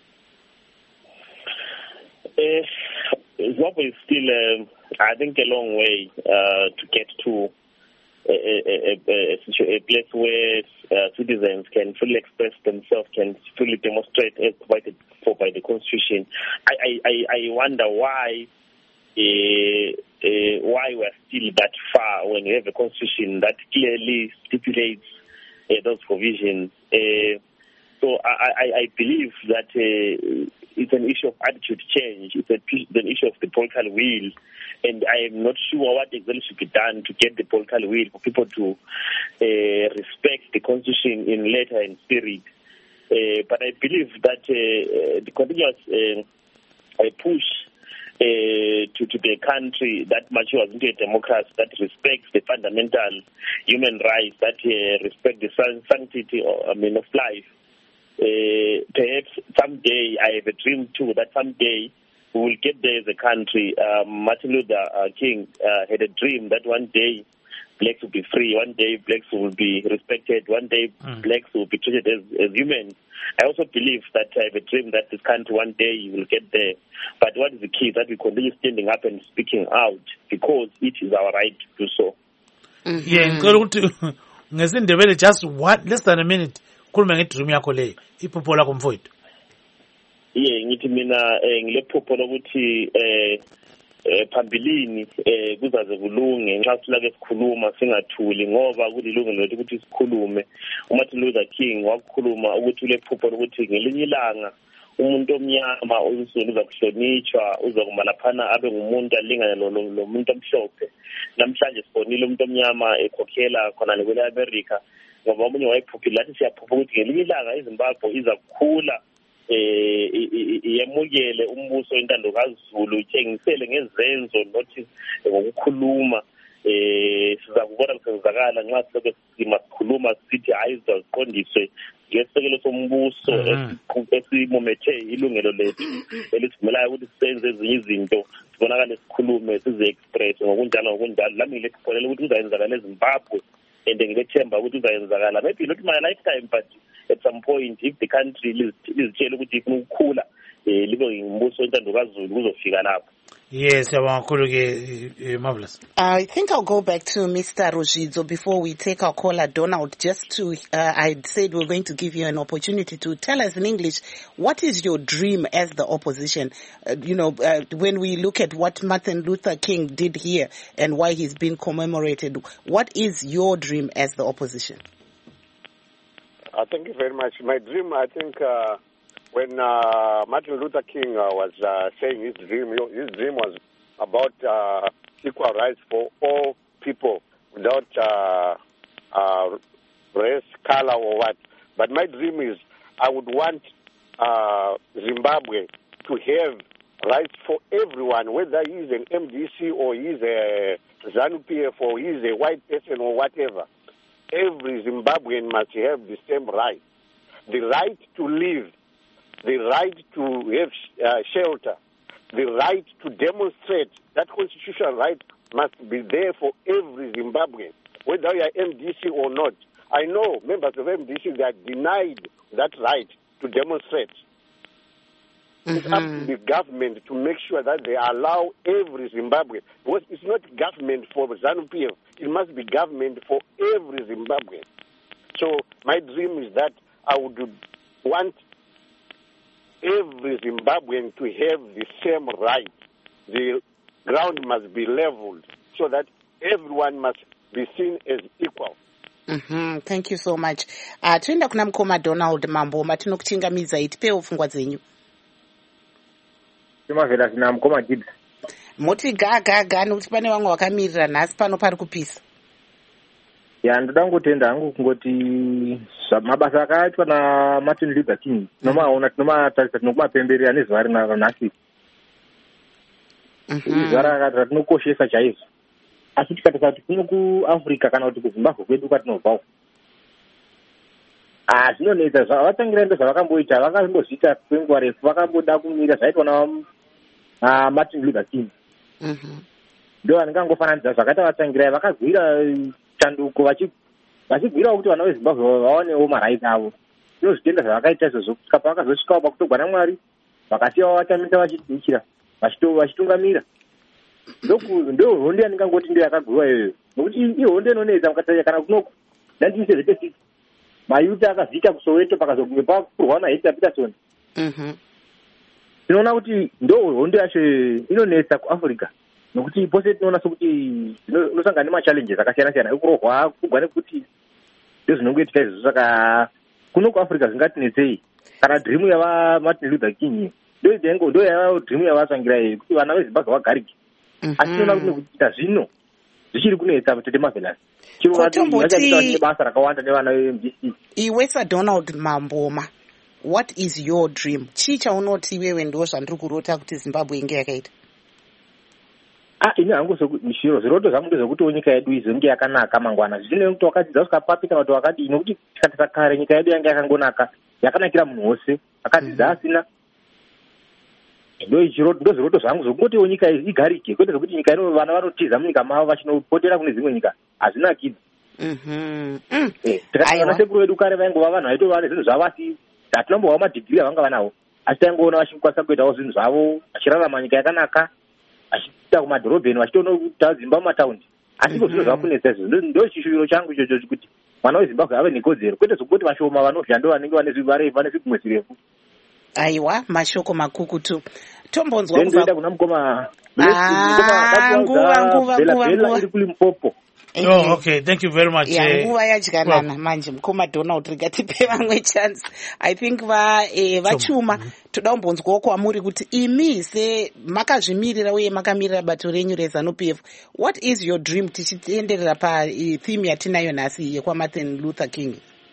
H: Zimbabwe is still, I think, a long way to get to a place where citizens can fully express themselves, can fully demonstrate as provided for by the Constitution. I wonder why why we're still that far when we have a constitution that clearly stipulates those provisions. So I believe that it's an issue of attitude change. It's an issue of the political will. And I am not sure what exactly should be done to get the political will for people to respect the constitution in letter and spirit. But I believe that the continuous push to be a country that matures into a democracy that respects the fundamental human rights, that respect the sanctity of life. Perhaps someday, I have a dream too, that someday we will get there as a country. Martin Luther King had a dream that one day blacks will be free, one day blacks will be respected, one day blacks will be treated as humans. I also believe that I have a dream that this country one day will get there. But what is the key? That we continue standing up and speaking out because it is our right to do so.
A: Yeah, just what, less than a minute. Khuluma ngedream yakho leyo iphupho lakho mfowethu.
H: Ngithi mina ngilephupho lokuthi phambilini kuzaze kulunge nxa silake sikhuluma singathuli ngoba kulilungelo lethu ukuthi sikhulume. uMartin Luther King wakukhuluma ukuthi ulephupho lokuthi ngelinye ilanga umuntu omnyama uza kuhlonitshwa, uzakuma laphana abe ngumuntu alingane lo muntu omhlophe. Namhlanje sibonile umuntu omnyama ekhokhela khona kwele America. Ngoba omunye wayephuphile lathi siyaphupha ukuthi ngelinye ilanga iZimbabwe iza kukhula yemukele umbuso wentando kaZulu, ithengisele ngezenzo nothi ngokukhuluma. Sizakubona kusenzakala nxa siloke sikhuluma sithi hayi sizaziqondiswe ngesekelo sombuso esimumethe ilungelo lethu elisivumelayo ukuthi sisenze ezinye izinto, sibonakale sikhulume, size-express ngokunjalo. Lami ngilekupholela ukuthi kuzayenzakala eZimbabwe and ngilethemba ukuthi kuzayenzakala, maybe not my lifetime, but at some point if the country lizitshela ukuthi ifuna ukukhula libe ngumbuso wentando kaZulu kuzofika lapho.
A: Yes, marvelous.
B: I think I'll go back to Mr. Roshidzo before we take our caller, Donald, just to, I said we're going to give you an opportunity to tell us in English, what is your dream as the opposition? When we look at what Martin Luther King did here and why he's been commemorated, what is your dream as the opposition?
L: Thank you very much. My dream, I think, when Martin Luther King was saying his dream was about equal rights for all people without race, color, or what. But my dream is I would want Zimbabwe to have rights for everyone, whether he is an MDC or he is a ZANU-PF or he is a white person or whatever. Every Zimbabwean must have the same right. The right to live, the right to have shelter, the right to demonstrate. That constitutional right must be there for every Zimbabwean, whether you are MDC or not. I know members of MDC that are denied that right to demonstrate. It's up to the government to make sure that they allow every Zimbabwean. Because it's not government for ZANU-PF. It must be government for every Zimbabwean. So my dream is that I would want every Zimbabwean to have the same right. The ground must be leveled so that everyone must be seen as equal.
B: Thank you so much. Tuenda kuna mkoma Donald Mambo, matinokuchingamiza itipewo pfungwa dzenyu.
P: Timavela sina mkoma Gibbs.
B: Moti gaga nokuti pane vamwe vakamirira nhasi pano pari kupisa.
P: Ndoda ngotenda hangu kungoti mabasa akaitwa naMartin Luther King nomaona tinomatarisa tinokumapemberera nezuva rinaro nhasi. Izuva ratinokoshesa chaizvo. Asi tikatarisa kuti kuno kuAfrica kana kuti kuZimbabwe kwedu kwatinobvawo, zvinonetsa. Zvavatangira ndo zvavakamboita, vakambozviita kwenguva refu, vakamboda kumira zvaitwa naMartin Luther King. Ndo vandingangofananidza zvakaita vatangirai, vakagwira chanduko vachigwirawo kuti vana veZimbabwe vawanewo maraiti avo. Ndozvitenda zvavakaita izvozvo, kusvika pavakazosvikawo pakutogwa naMwari, vakasiyawo vatamisa vachidhikira, vachitungamira. Ndo hondo yandingangoti ndo yakagwiwa iyoyo, nokuti ihondo inonetsa. Mukatarisa kana kunoku 1976 mayuta akazviita kuSoweto pakazokunge pakurwa naHector Peterson. Tinoona kuti ndo hondo yacho inonetsa kuAfrica. nokuti pose tinoona sokuti unosangana nemachallenges akasiyana-siyana ekurohwa kugwa nekuti ndozvinongoitika izvozvo. Saka kuno kuafrica zvingatinetsei kana dhirimu yavaMartin Luther King ndo yava dhirimu yavatsvangirai kuti vana vezimbabwe vagarike. Asi tinoona kuti nekuita zvino zvichiri kunetsa Tete Marvelous. Chirivachatiita basa rakawanda nevana veMDC.
B: Iwe saDonald Mamboma, what is your dream? Chii chaunoti iwewe ndo zvandiri kurota kuti Zimbabwe inge yakaita?
P: Ini hangu zviro zviroto zvangu ndezvekuti nyika yedu izonge yakanaka mangwana. Zvino kuti wakadzidza usikapapi kana kuti wakadii, nokuti tikatisa kare nyika yedu yanga yakangonaka, yakanakira munhu wose, akadzidza asina. Ndo zviroto zvangu zvokungoti nyika igarike, kwete zvokuti nyika ino vana vanotiza munyika mavo vachinopotera kune dzimwe nyika. Hazvinakidzi. Tikatana sekuru vedu kare vaingova vanhu vaitova nezvinhu zvavo asi hatinambovawo madhigiri avanga vanawo. Asi taingoona vachikwanisa kuitawo zvinhu zvavo, vachirarama nyika yakanaka, vachiita kumadhorobheni, vachitoona kuita dzimba mumataundi. Asi zviro zvakunetsa izvo ndo chishuviro changu ichocho kuti mwana weZimbabwe ave nekodzero, kwete zvokuti vashoma vanovhya ndo vanenge vane zvigumwe zvirefu.
B: Aiwa, mashoko makukutu. Tombonzwa
P: kubva kuna mukoma
B: nguva
P: iri kuLimpopo.
A: Oh, okay. Thank you very much.
B: Nguva yadyanana manje mukoma Donald rigatipe vamwe chance. I think vachuma toda kumbonzwawo kwamuri kuti imi makazvimirira uye makamirira bato renyu reZANU-PF. What is your dream tichitenderera theme yatinayo nhasi yekwaMartin Luther King?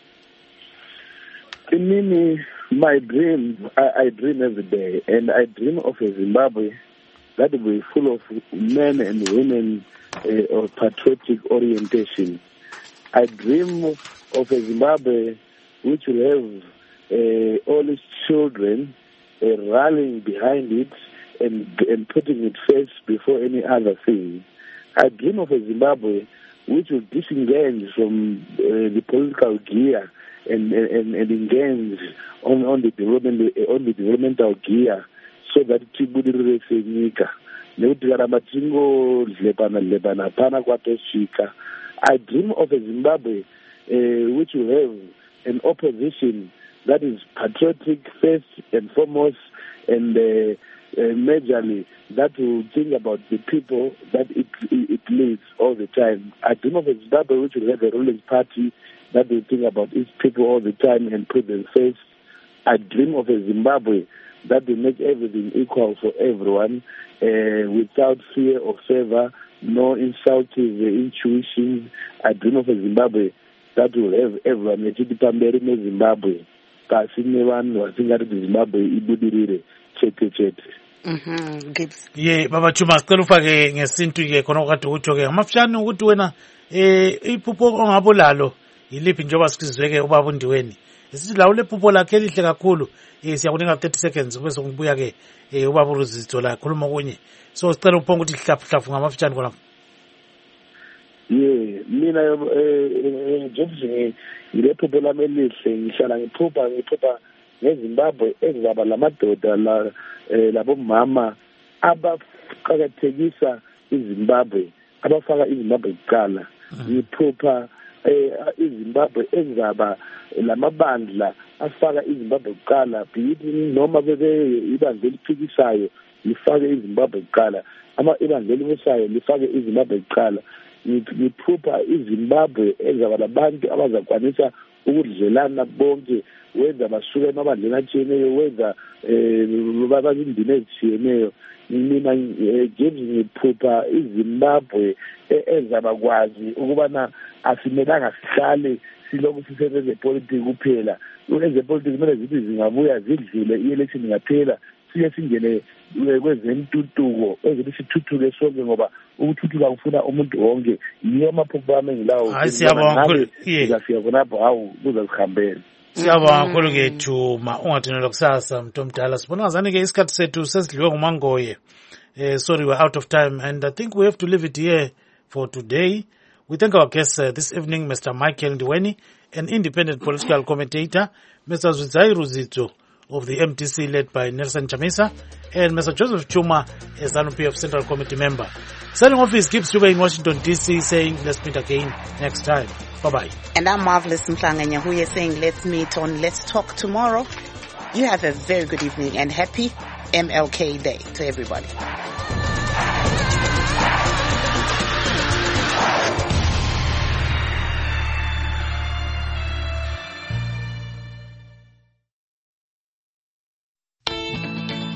O: Inini, my dream, I dream every day, and I dream of a Zimbabwe that will be full of men and women of patriotic orientation. I dream of a Zimbabwe which will have all its children rallying behind it and putting it first before any other thing. I dream of a Zimbabwe which will disengage from the political gear and engage on the developmental gear so that tibudirire senyika. Nekuti karamba tingodlepana hapana kwatosvika. I dream of a Zimbabwe which will have an opposition that is patriotic first and foremost, and majorly that will think about the people that it leads all the time. I dream of a Zimbabwe which will have a ruling party that will think about its people all the time and put them first. I dream of a Zimbabwe that will make everything equal for everyone without fear or favor, no insulting intuitions. I dream of a Zimbabwe that will have everyone nechitipamberi meZimbabwe pasi nevanhu vasingati Zimbabwe ibudirire chete.
A: Ye baba Chuma sicela ufake ngesintu ke khona ukade utsho ke ngamafishane ukuthi wena iphupho ongabo lalo yiliphi njengoba sikizweke ubaba uNdiweni isithi lawo lephupho lakhe elihle kakhulu siyakunika 30 seconds bese ngibuya ke ubaba uRuzitho la khuluma kunye so sicela uphonga ukuthi hlafu ngamafishane khona.
O: Mina James ngilephupho lami elihle ngihlala ngiphupha ngeZimbabwe ezaba lamadoda labomama abaqakathekisa iZimbabwe, abafaka iZimbabwe kuqala. Ngiphupha iZimbabwe ezaba lamabandla afaka iZimbabwe kuqala, bithi noma bebe ibandla eliphikisayo lifake iZimbabwe kuqala, ibandla elibusayo lifake iZimbabwe kuqala. Ngiphupha iZimbabwe ezaba labantu abazakwanisa ukudlelana bonke, whether basuka emabandleni atshiyeneyo, whether babazindini ezitshiyeneyo. Mina James ngiphupha iZimbabwe ezabakwazi ukubana asimelanga sihlale silokhu sisebenza epolitiki kuphela. Ezepolitiki kumele zithi zingabuya zidlule i-election ngaphela siye singene kwezentutuko ezithi sithuthuke sonke, ngoba ukuthuthuka kufuna umuntu wonke. Yiyo amaphupho ami engilawo. Siyabonga khonapho hawu kuzasihambela.
A: Siyabonga kakhulu kethu ungathonela kusasa mntu omdala. Sibona ngazani ke isikhathi sethu sesidliwe ngumangoye. Sorry, we're out of time and I think we have to leave it here for today. We thank our guests this evening, Mr. Michael Ndiweni, an independent political commentator, Mr. Zwizai Ruzitho of the MTC led by Nelson Chamisa, and Mr. Joseph Chuma, a ZANU-PF Central Committee member. Signing off is Gibbs Juba in Washington, D.C., saying let's meet again next time. Bye-bye.
B: And I'm Marvelous Mhlanga Nyahuye saying let's meet on Let's Talk tomorrow. You have a very good evening and happy MLK Day to everybody.